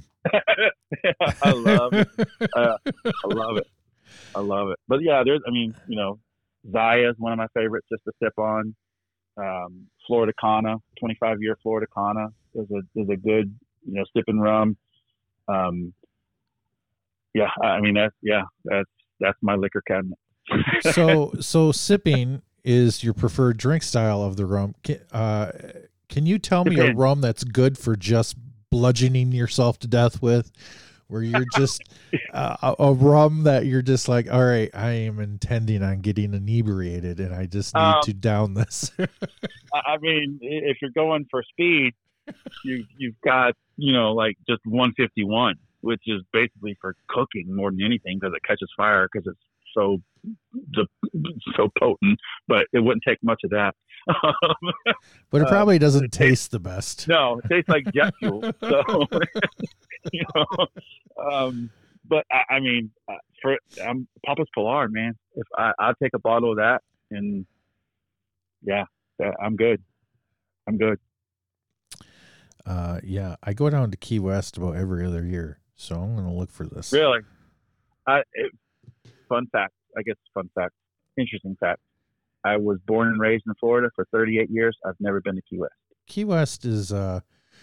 I love it. Uh, I love it. I love it. But yeah, there's, I mean, you know, Zaya is one of my favorites just to sip on. Um, Florida Cana, twenty-five year Florida Cana is a, is a good, you know, sipping rum. Um, yeah, I mean, that's, yeah, that's, that's my liquor cabinet. so, so sipping is your preferred drink style of the rum. Can, uh, can you tell me a rum that's good for just bludgeoning yourself to death with, where you're just uh, a, a rum that you're just like, all right, I am intending on getting inebriated and I just need um, to down this. I mean, if you're going for speed, you, you've got, you know, like just one fifty-one, which is basically for cooking more than anything because it catches fire because it's so, so potent, but it wouldn't take much of that. But it probably doesn't uh, it taste tastes, the best. No, it tastes like jet fuel. So, you know, um, but I, I mean, for I'm Papa's Pilar, man. If I I'll take a bottle of that, and yeah, I'm good. I'm good. Uh, yeah, I go down to Key West about every other year, so I'm going to look for this. Really? I it, fun fact. I guess fun fact. Interesting fact. I was born and raised in Florida for thirty-eight years. I've never been to Key West. Key West is, uh,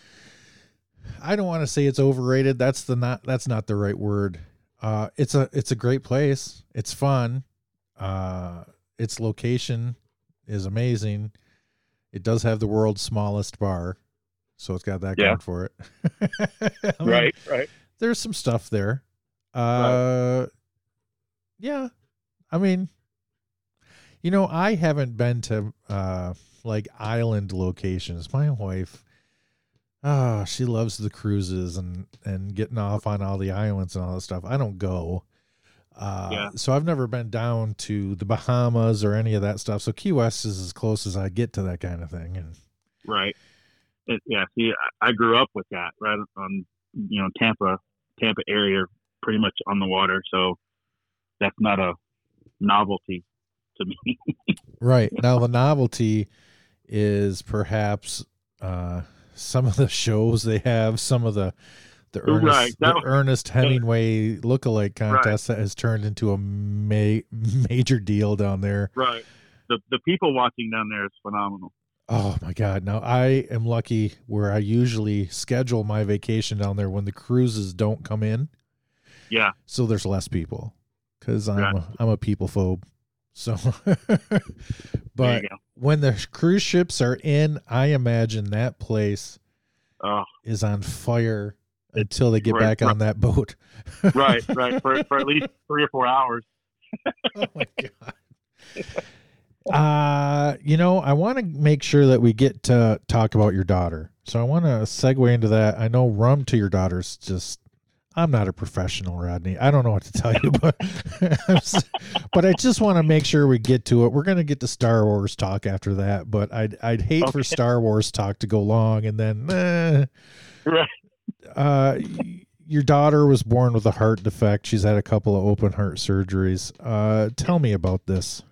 I don't want to say it's overrated. That's the not, that's not the right word. Uh, it's a, it's a great place. It's fun. Uh, its location is amazing. It does have the world's smallest bar, so it's got that yeah. going for it. I mean, right, right. There's some stuff there. Uh, right. Yeah. I mean, you know, I haven't been to uh, like island locations. My wife, oh, she loves the cruises and, and getting off on all the islands and all that stuff. I don't go. Uh, yeah. So I've never been down to the Bahamas or any of that stuff. So Key West is as close as I get to that kind of thing. And right. It, yeah. See, I grew up with that right on, you know, Tampa, Tampa area, pretty much on the water. So that's not a novelty to me. Right. Now the novelty is perhaps uh, some of the shows they have, some of the the Ernest, right. the was, Ernest Hemingway lookalike contest right. that has turned into a ma- major deal down there. Right. The the people watching down there is phenomenal. Oh my God. Now I am lucky where I usually schedule my vacation down there when the cruises don't come in. Yeah. So there's less people because I'm Right. a, I'm a people phobe. So, but go. when the cruise ships are in, I imagine that place Oh, is on fire until they get right, back right. on that boat. right, right. For, for at least three or four hours. Oh my God. Uh, you know, I want to make sure that we get to talk about your daughter. So I want to segue into that. I know rum to your daughter's just, I'm not a professional, Rodney. I don't know what to tell you, but but I just want to make sure we get to it. We're going to get to Star Wars talk after that, but I'd I'd hate Okay. for Star Wars talk to go long and then eh. Right. Uh your daughter was born with a heart defect. She's had a couple of open heart surgeries. Uh tell me about this.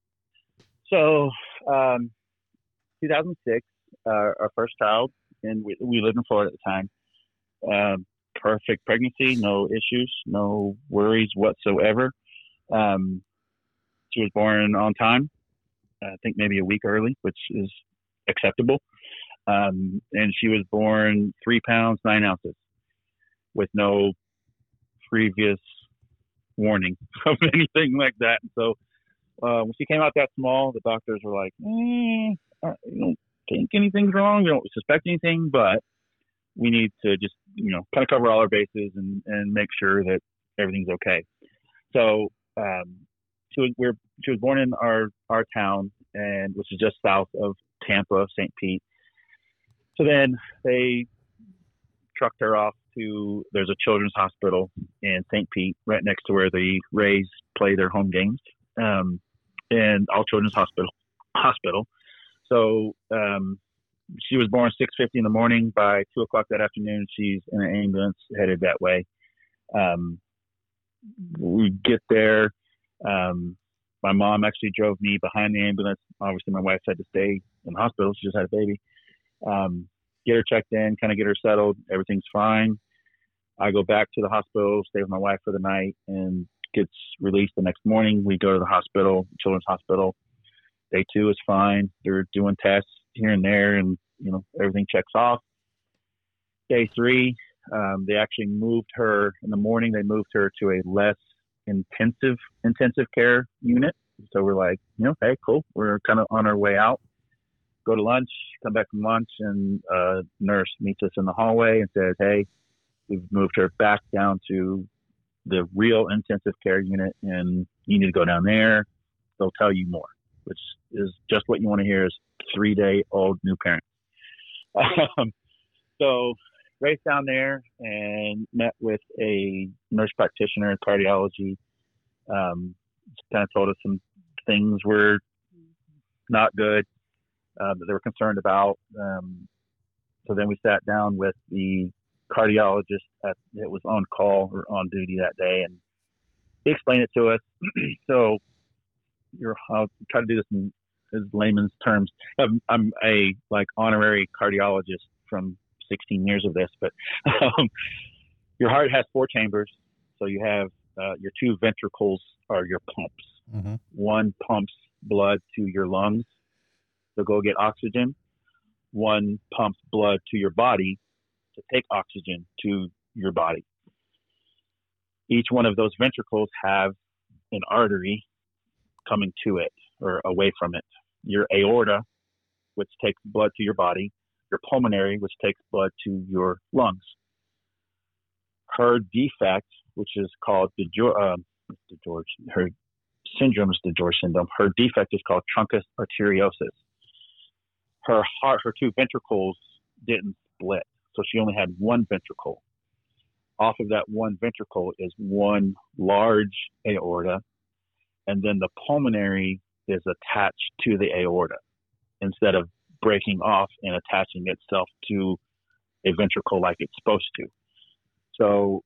So, um, two thousand six, uh, our first child, and we, we lived in Florida at the time. Um, perfect pregnancy, no issues, no worries whatsoever. Um, she was born on time, I think maybe a week early, which is acceptable. Um, and she was born three pounds, nine ounces with no previous warning of anything like that. So, uh, when she came out that small, the doctors were like, eh, you don't think anything's wrong. You don't suspect anything, but we need to just, you know, kind of cover all our bases and, and make sure that everything's okay. So, um, she was, we're, she was born in our, our town, and which is just south of Tampa, Saint Pete. So then they trucked her off to, there's a children's hospital in Saint Pete right next to where the Rays play their home games. Um, and all children's hospital hospital. So, um, she was born six fifty in the morning. By two o'clock that afternoon, she's in an ambulance headed that way. Um, we get there. Um, my mom actually drove me behind the ambulance. Obviously, my wife had to stay in the hospital. She just had a baby. Um, get her checked in, kind of get her settled. Everything's fine. I go back to the hospital, stay with my wife for the night, and gets released the next morning. We go to the hospital, children's hospital. Day two is fine. They're doing tests here and there, and you know everything checks off. Day three, um, they actually moved her in the morning. They moved her to a less intensive intensive care unit. So we're like, you know, hey, cool. We're kind of on our way out. Go to lunch, come back from lunch, and a nurse meets us in the hallway and says, hey, we've moved her back down to the real intensive care unit, and you need to go down there. They'll tell you more, which is just what you want to hear as three-day-old new parent. Um, so raced down there and met with a nurse practitioner in cardiology. Um, kind of told us some things were not good, uh, that they were concerned about. Um, so then we sat down with the cardiologist at, it was on call or on duty that day, and he explained it to us. So you're, I'll try to do this in as layman's terms. I'm, I'm a like honorary cardiologist from sixteen years of this, but um, your heart has four chambers. So you have uh, your two ventricles are your pumps. Mm-hmm. One pumps blood to your lungs to go get oxygen. One pumps blood to your body to take oxygen to your body. Each one of those ventricles have an artery coming to it or away from it. Your aorta, which takes blood to your body, your pulmonary, which takes blood to your lungs. Her defect, which is called the uh, DeGeorge, her syndrome is DeGeorge syndrome. Her defect is called truncus arteriosus. Her heart, her two ventricles didn't split, so she only had one ventricle. Off of that one ventricle is one large aorta, and then the pulmonary is attached to the aorta instead of breaking off and attaching itself to a ventricle like it's supposed to. So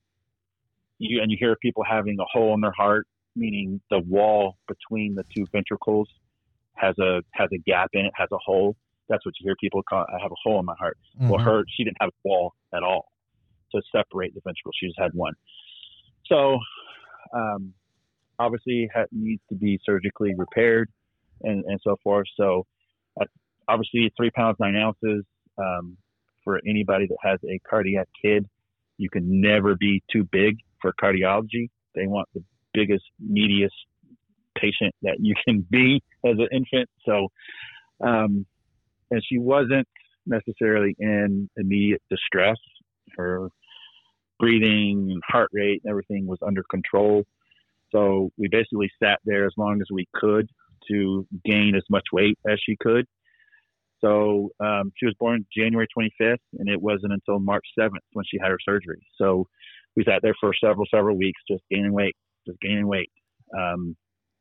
you and you hear people having a hole in their heart, meaning the wall between the two ventricles has a has a gap in it, has a hole. That's what you hear people call, I have a hole in my heart. Mm-hmm. Well, her, she didn't have a wall at all to separate the ventricles. She just had one. So um, obviously it needs to be surgically repaired and, and so forth. So uh, obviously three pounds, nine ounces. Um, for anybody that has a cardiac kid, you can never be too big for cardiology. They want the biggest, neediest patient that you can be as an infant. So, um, and she wasn't necessarily in immediate distress. Her breathing and heart rate and everything was under control. So we basically sat there as long as we could to gain as much weight as she could. So um, she was born January twenty-fifth, and it wasn't until March seventh when she had her surgery. So we sat there for several, several weeks just gaining weight, just gaining weight. Um,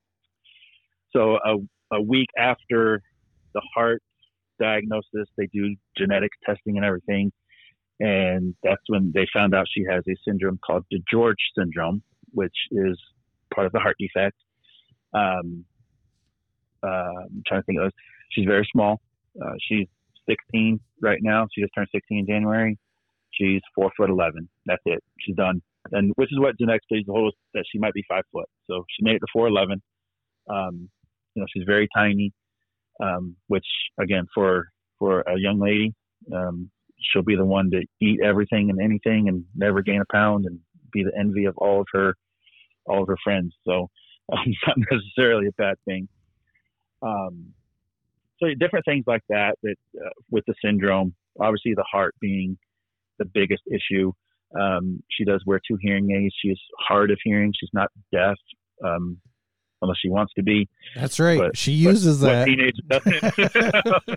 so a, a week after the heart diagnosis, they do genetics testing and everything. And that's when they found out she has a syndrome called DeGeorge syndrome, which is part of the heart defect. Um, uh, I'm trying to think of it. She's very small. Uh, she's sixteen right now. She just turned sixteen in January. She's four foot eleven. That's it. She's done. And which is what genetics studies hold us, that she might be five foot. So she made it to four eleven. Um, you know, she's very tiny. Um, which again, for for a young lady, um, she'll be the one to eat everything and anything and never gain a pound and be the envy of all of her all of her friends. So um, not necessarily a bad thing. Um, So different things like that, that uh, with the syndrome, obviously the heart being the biggest issue. Um, she does wear two hearing aids. She is hard of hearing. She's not deaf, um, unless she wants to be. That's right. But, she uses but that. Teenager doesn't.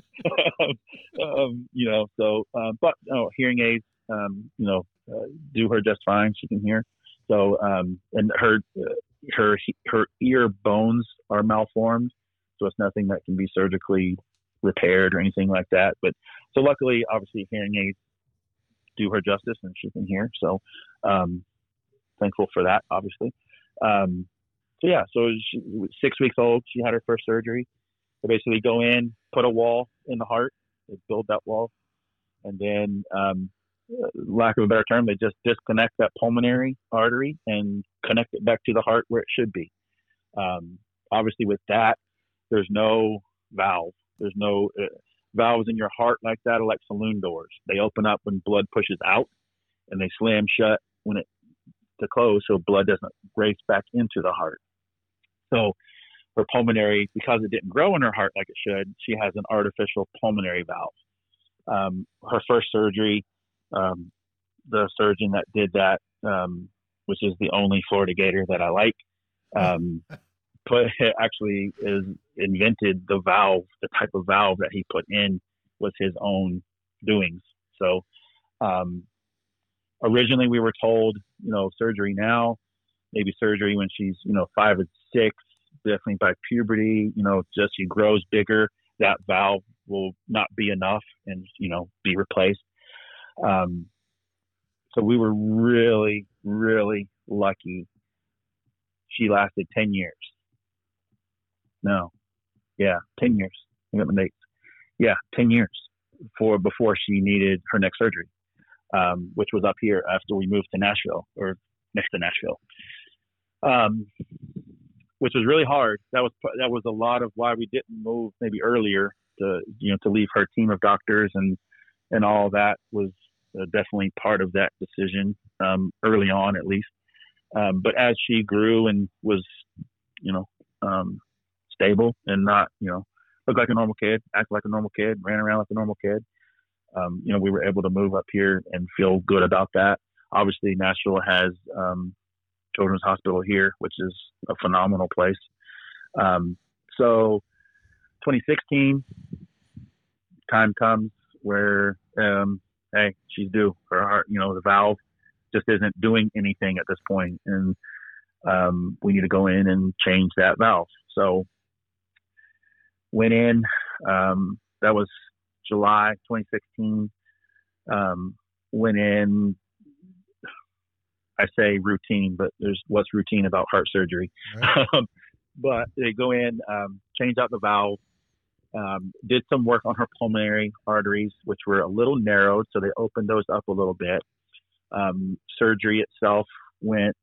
um, um, you know, so, um, but no, hearing aids, um, you know, uh, do her just fine. She can hear. So, um, and her, uh, her, her ear bones are malformed. So it's nothing that can be surgically repaired or anything like that. But so luckily, obviously, hearing aids do her justice and she can hear. So um, thankful for that, obviously. Um, so yeah, so she was six weeks old. She had her first surgery. They basically go in, put a wall in the heart, they build that wall, and then, um, lack of a better term, they just disconnect that pulmonary artery and connect it back to the heart where it should be. Um, obviously, with that, there's no valve. There's no uh, valves in your heart like that are like saloon doors. They open up when blood pushes out, and they slam shut when it to close, so blood doesn't race back into the heart. So her pulmonary, because it didn't grow in her heart like it should, she has an artificial pulmonary valve. Um, her first surgery, um, the surgeon that did that, um, which is the only Florida Gator that I like, um, put actually is invented the valve, the type of valve that he put in was his own doings. So um, originally we were told, you know, surgery now, maybe surgery when she's, you know, five or six, definitely by puberty, you know, just she grows bigger, that valve will not be enough and, you know, be replaced. Um, so we were really, really lucky. She lasted ten years. No. Yeah. ten years. I got my dates. Yeah. ten years for, before she needed her next surgery, um, which was up here after we moved to Nashville or next to Nashville. Um, which was really hard. That was, that was a lot of why we didn't move maybe earlier to, you know, to leave her team of doctors and, and all that was uh, definitely part of that decision, um, early on at least. Um, but as she grew and was, you know, um, stable and not, you know, looked like a normal kid, acted like a normal kid, ran around like a normal kid, um, you know, we were able to move up here and feel good about that. Obviously, Nashville has um, Children's Hospital here, which is a phenomenal place. Um, so twenty sixteen, time comes where, um, hey, she's due. Her heart, you know, the valve just isn't doing anything at this point, and um, we need to go in and change that valve. So went in, um, that was July twenty sixteen, um, went in, I say routine, but there's what's routine about heart surgery. Right. But they go in, um, change out the valve, um, did some work on her pulmonary arteries, which were a little narrowed. So they opened those up a little bit. Um, surgery itself went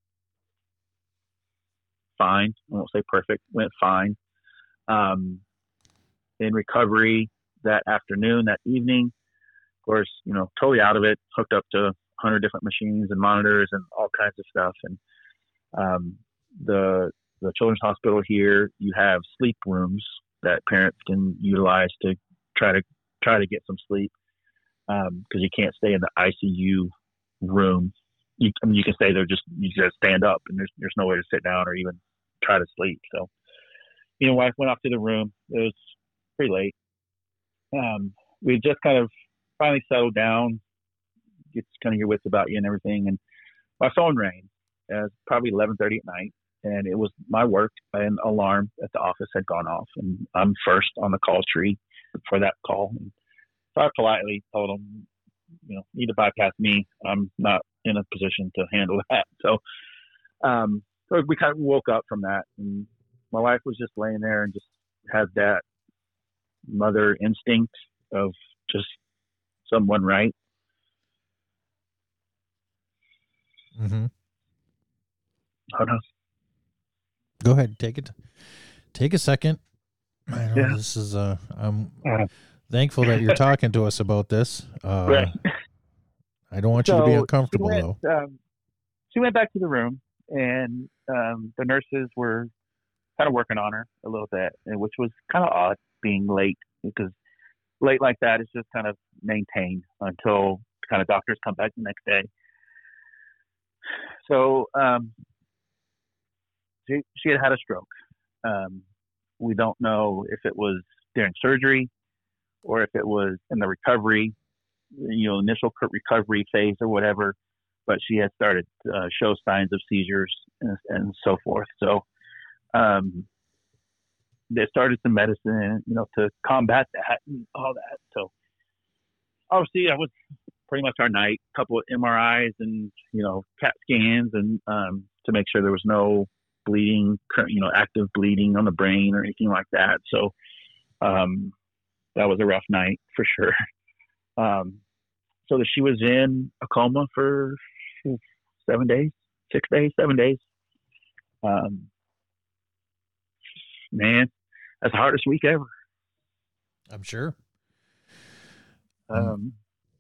fine. I won't say perfect, went fine. Um, in recovery that afternoon, that evening, of course, you know, totally out of it, hooked up to hundred different machines and monitors and all kinds of stuff. And um, the the children's hospital here, you have sleep rooms that parents can utilize to try to try to get some sleep, because um, you can't stay in the I C U room. You, I mean, you can stay there, just you just stand up, and there's there's no way to sit down or even try to sleep. So, you know, wife went off to the room. It was pretty late. Um, we just kind of finally settled down, get kind of your wits about you and everything. And my phone rang. It was probably eleven thirty at night, and it was my work. An alarm at the office had gone off, and I'm first on the call tree for that call. And so I politely told them, you know, need to bypass me. I'm not in a position to handle that. So, um, so we kind of woke up from that, and my wife was just laying there and just had that mother instinct of just someone right. Mm-hmm. Hold on. Go ahead. Take it. Take a second. I know Yeah. this is, uh, I'm Uh, thankful that you're talking to us about this. Uh, right. I don't want you to be So uncomfortable, she though. went, um, she went back to the room, and um, the nurses were kind of working on her a little bit, and which was kind of odd being late, because late like that is just kind of maintained until kind of doctors come back the next day. So um, she, she had had a stroke. Um, we don't know if it was during surgery or if it was in the recovery, you know, initial recovery phase or whatever, but she had started to uh, show signs of seizures and, and so forth. So um, they started some medicine, you know, to combat that and all that. So obviously that was pretty much our night, a couple of M R Is and, you know, CAT scans, and um, to make sure there was no bleeding, you know, active bleeding on the brain or anything like that. So um, that was a rough night for sure. Um, so that she was in a coma for seven days, six days, seven days. Um, man, that's the hardest week ever. I'm sure. Um,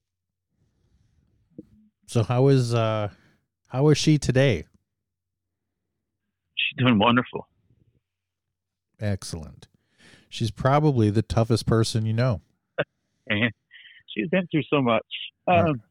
So how is, uh, how is she today? she's doing wonderful. Excellent. She's probably the toughest person you know. And she's been through so much. Um,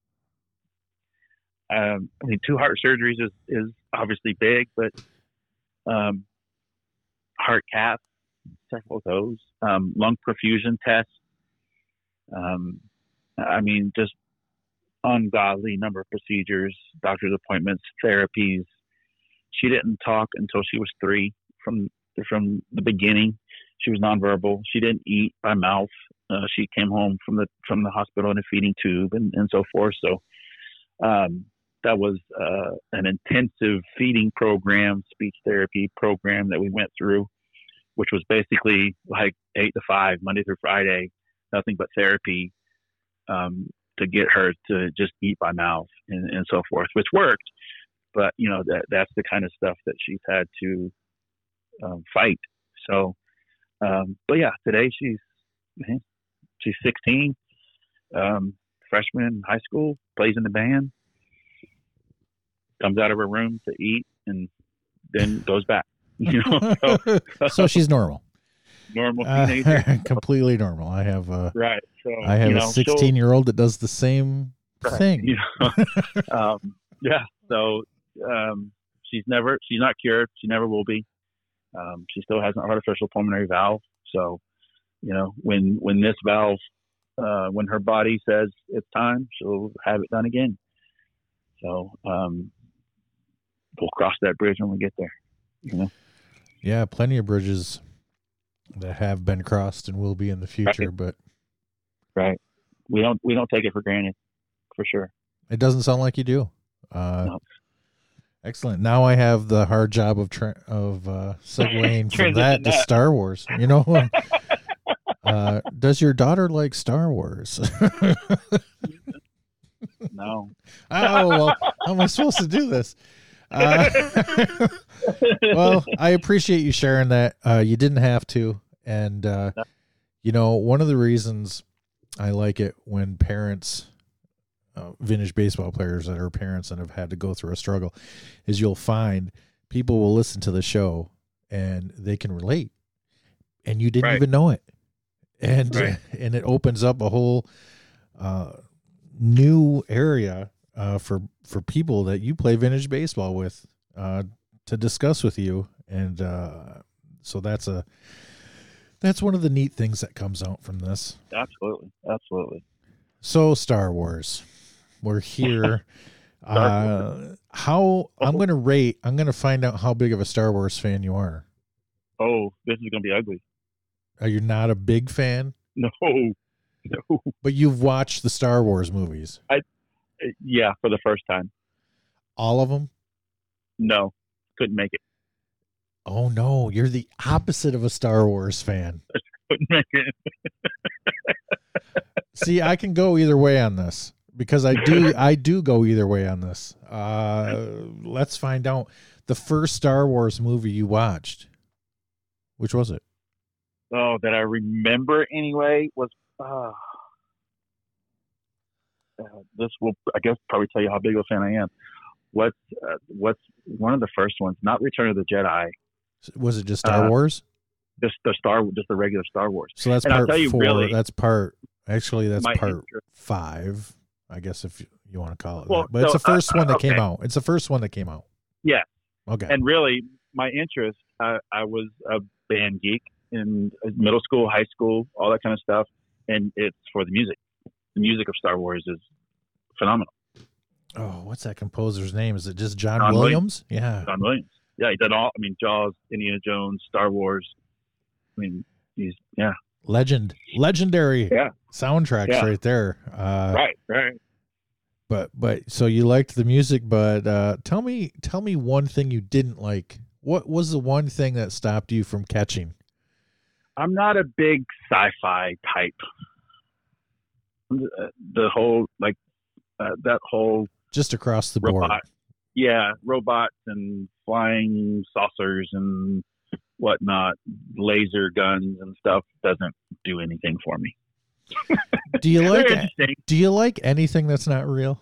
um, I mean, two heart surgeries is, is obviously big, but um, heart cath, several of those, um, lung perfusion tests. Um, I mean, just ungodly number of procedures, doctor's appointments, therapies. She didn't talk until she was three. From from the beginning, she was nonverbal. She didn't eat by mouth. Uh, she came home from the from the hospital in a feeding tube and, and so forth. So um, that was uh, an intensive feeding program, speech therapy program that we went through, which was basically like eight to five, Monday through Friday, nothing but therapy um, to get her to just eat by mouth and, and so forth, which worked. But, you know, that that's the kind of stuff that she's had to um, fight. So, um, but yeah, today she's, she's sixteen, um, freshman in high school, plays in the band, comes out of her room to eat, and then goes back. You know, so, So she's normal. normal teenager, uh, completely normal. I have a right? So I have you a know, sixteen year old that does the same right, thing. You know? um, yeah. So um, she's never, she's not cured. She never will be. Um, she still has an artificial pulmonary valve. So, you know, when when this valve, uh, when her body says it's time, she'll have it done again. So um, we'll cross that bridge when we get there. You know. Yeah, plenty of bridges that have been crossed and will be in the future, Right. but Right. We don't we don't take it for granted, for sure. it doesn't sound like you do. Uh, No. Excellent. Now I have the hard job of tra- of uh, segueing from that Transition to that. Star Wars. You know, uh, does your daughter like Star Wars? No. Oh, well, how am I supposed to do this? Uh, well, I appreciate you sharing that. Uh, you didn't have to. And, uh, you know, one of the reasons I like it when parents uh, vintage baseball players that are parents and have had to go through a struggle, is you'll find people will listen to the show and they can relate, and you didn't Right. even know it, and Right. and it opens up a whole uh, new area uh, for for people that you play vintage baseball with uh, to discuss with you, and uh, so that's a that's one of the neat things that comes out from this. Absolutely. Absolutely. So Star Wars, we're here. uh, how I'm going to rate, I'm going to find out how big of a Star Wars fan you are. Oh, this is going to be ugly. Are you not a big fan? No. No. But you've watched the Star Wars movies. I, yeah, for the first time. All of them? No. Couldn't make it. Oh no, you're the opposite of a Star Wars fan. Couldn't make it. See, I can go either way on this because I do I do go either way on this. Uh, let's find out. The first Star Wars movie you watched, which was it? Oh, that I remember anyway was uh, uh, this will I guess probably tell you how big of a fan I am. What's uh, what's one of the first ones? Not Return of the Jedi. Was it just Star Uh, Wars? Just the Star, just the regular Star Wars. So that's and I'll part tell you, four. really, that's part. Actually, that's my part interest- five. I guess if you, you want to call it Well, that. But it's so, the first uh, one that okay. came out. It's the first one that came out. Yeah. Okay. And really, my interest, I, I was a band geek in middle school, high school, all that kind of stuff, and it's for the music. The music of Star Wars is phenomenal. Oh, what's that composer's name? Is it just John, John Williams? Yeah. John Williams. Yeah, he did all. I mean, Jaws, Indiana Jones, Star Wars. I mean, he's yeah. Legend, legendary Yeah. soundtracks Yeah. right there. Uh, Right, right. But but so you liked the music, but uh, tell me tell me one thing you didn't like. What was the one thing that stopped you from catching? I'm not a big sci-fi type. The whole like uh, that whole Just across the board. robot, yeah, robots and flying saucers and whatnot, laser guns and stuff doesn't do anything for me. Do you like They're interesting. Do you like anything that's not real?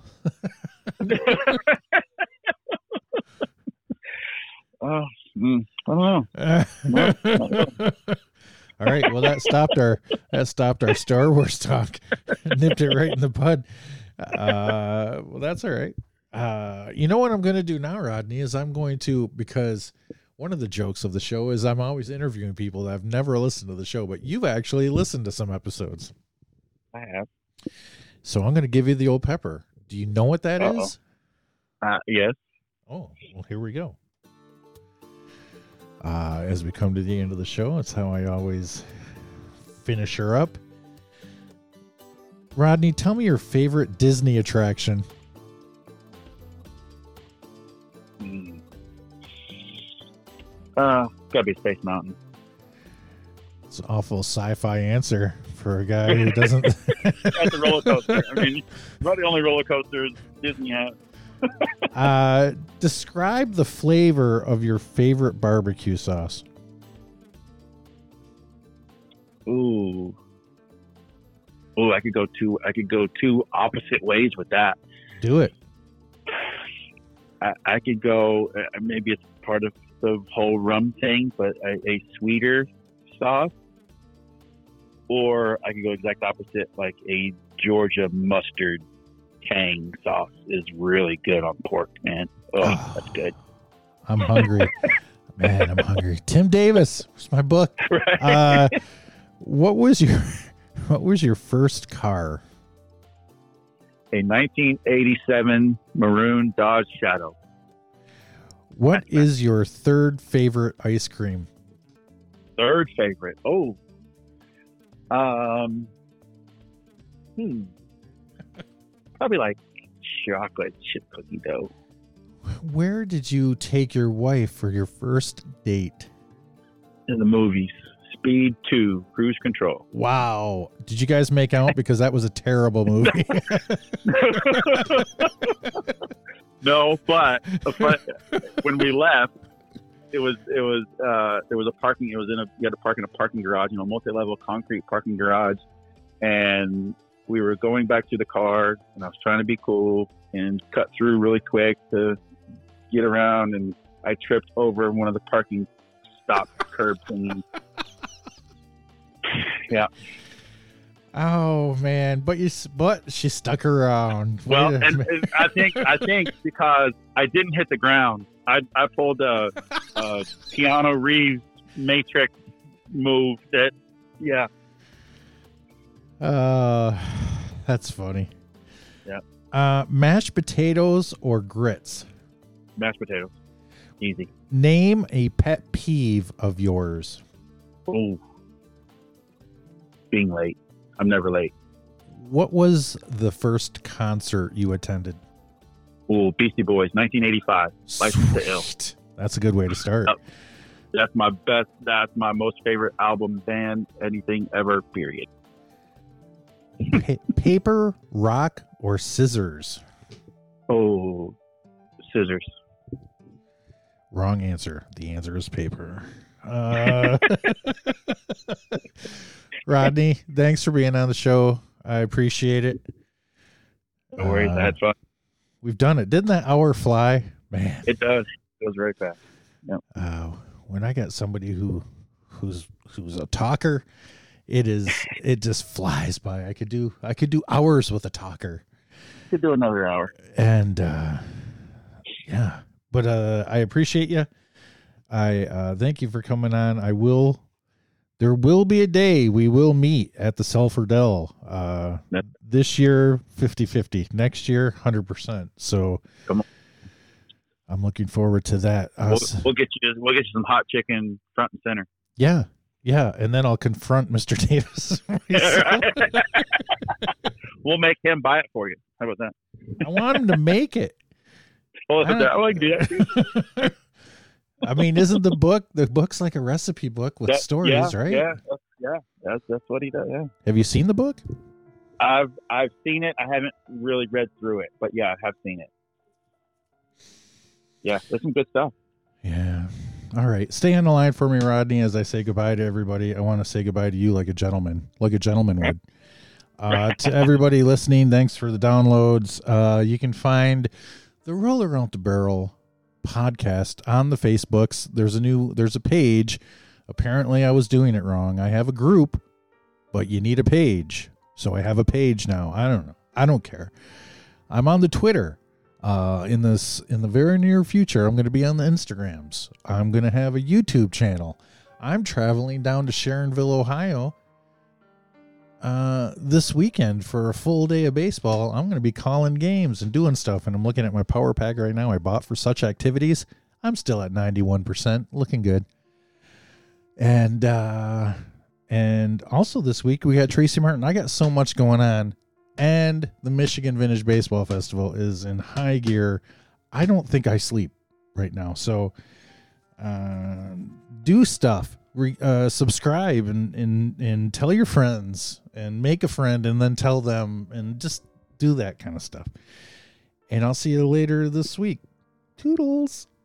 Oh, mm, I don't know. All right. Well, that stopped our that stopped our Star Wars talk. Nipped it right in the bud. Uh, well, that's all right. Uh, you know what I'm going to do now, Rodney, is I'm going to, because one of the jokes of the show is I'm always interviewing people that have never listened to the show, but you've actually listened to some episodes. I have. So I'm going to give you the old pepper. Do you know what that Uh-oh. is? Uh, yes. Oh, well, here we go. Uh, as we come to the end of the show, it's how I always finish her up. Rodney, tell me your favorite Disney attraction. Mm. Uh, gotta be Space Mountain. It's an awful sci-fi answer for a guy who doesn't. That's a roller coaster. I mean, about the only roller coaster Disney has. uh, describe the flavor of your favorite barbecue sauce. Ooh. Ooh, I could go two. I could go two opposite ways with that. Do it. I, I could go. Uh, maybe it's part of the whole rum thing, but a, a sweeter sauce, or I could go exact opposite, like a Georgia mustard tang sauce is really good on pork, man. Oh, Oh. that's good. I'm hungry. Man, I'm hungry. Tim Davis, where's my book? Right. Uh, what was your what was your first car? A nineteen eighty-seven maroon Dodge Shadow. What is your third favorite ice cream? Third favorite. Oh. Um. Hmm. Probably like chocolate chip cookie dough. Where did you take your wife for your first date? In the movies. Speed two, Cruise Control. Wow. Did you guys make out? Because that was a terrible movie. No, but, but when we left, it was it was uh, there was a parking. It was in a you had to park in a parking garage, you know, multi-level concrete parking garage, and we were going back to the car, and I was trying to be cool and cut through really quick to get around, and I tripped over one of the parking stop curb thingies. Yeah. Oh man, but you but she stuck around. Wait Well, a and, minute. and I think I think because I didn't hit the ground, I I pulled a, a Keanu Reeves Matrix move that, yeah. Uh, that's funny. Yeah. Uh, mashed potatoes or grits? Mashed potatoes, easy. Name a pet peeve of yours. Oh, being late. I'm never late. What was the first concert you attended? Oh, Beastie Boys, nineteen eighty-five. License to Ill. Sweet. That's a good way to start. Oh. That's my best. That's my most favorite album, band, anything ever. Period. Pa- paper, rock, or scissors? Oh, scissors. Wrong answer. The answer is paper. Uh, Rodney, thanks for being on the show. I appreciate it. No worries. Uh, I had fun. We've done it. Didn't that hour fly? Man. It does. It goes very fast. Yep. Uh, when I got somebody who who's who's a talker, it is it just flies by. I could do I could do hours with a talker. Could do another hour. And uh, yeah, but uh, I appreciate you. I uh, thank you for coming on. I will. There will be a day we will meet at the Sulphur Dell. Uh, Yep. This year, fifty-fifty. Next year, one hundred percent. So Come on. I'm looking forward to that. Uh, We'll, we'll get you. We'll get you some hot chicken front and center. yeah, yeah, and then I'll confront Mister Davis. We'll make him buy it for you. How about that? I want him to make it. Oh, I I, don't- I like to do that too. I mean, isn't the book the book's like a recipe book with That- stories, yeah, right? Yeah, that's, yeah. That's that's what he does. Yeah. Have you seen the book? I've I've seen it. I haven't really read through it, but yeah, I have seen it. Yeah, there's some good stuff. Yeah. All right. Stay on the line for me, Rodney, as I say goodbye to everybody. I want to say goodbye to you like a gentleman, like a gentleman would. Uh, to everybody listening, thanks for the downloads. Uh, you can find the Roll Around the Barrel podcast on the Facebooks. There's a new, there's a page. Apparently I was doing it wrong. I have a group, but you need a page. So I have a page now. I don't know. I don't care. I'm on the Twitter. Uh, in this, in the very near future, I'm going to be on the Instagrams. I'm going to have a YouTube channel. I'm traveling down to Sharonville, Ohio, uh, this weekend for a full day of baseball. I'm going to be calling games and doing stuff. And I'm looking at my power pack right now. I bought for such activities. I'm still at ninety-one percent, looking good. And, uh, and also this week we got Tracy Martin. I got so much going on. And the Michigan Vintage Baseball Festival is in high gear. I don't think I sleep right now. So uh, do stuff. Re, uh, subscribe and, and, and tell your friends and make a friend and then tell them and just do that kind of stuff. And I'll see you later this week. Toodles.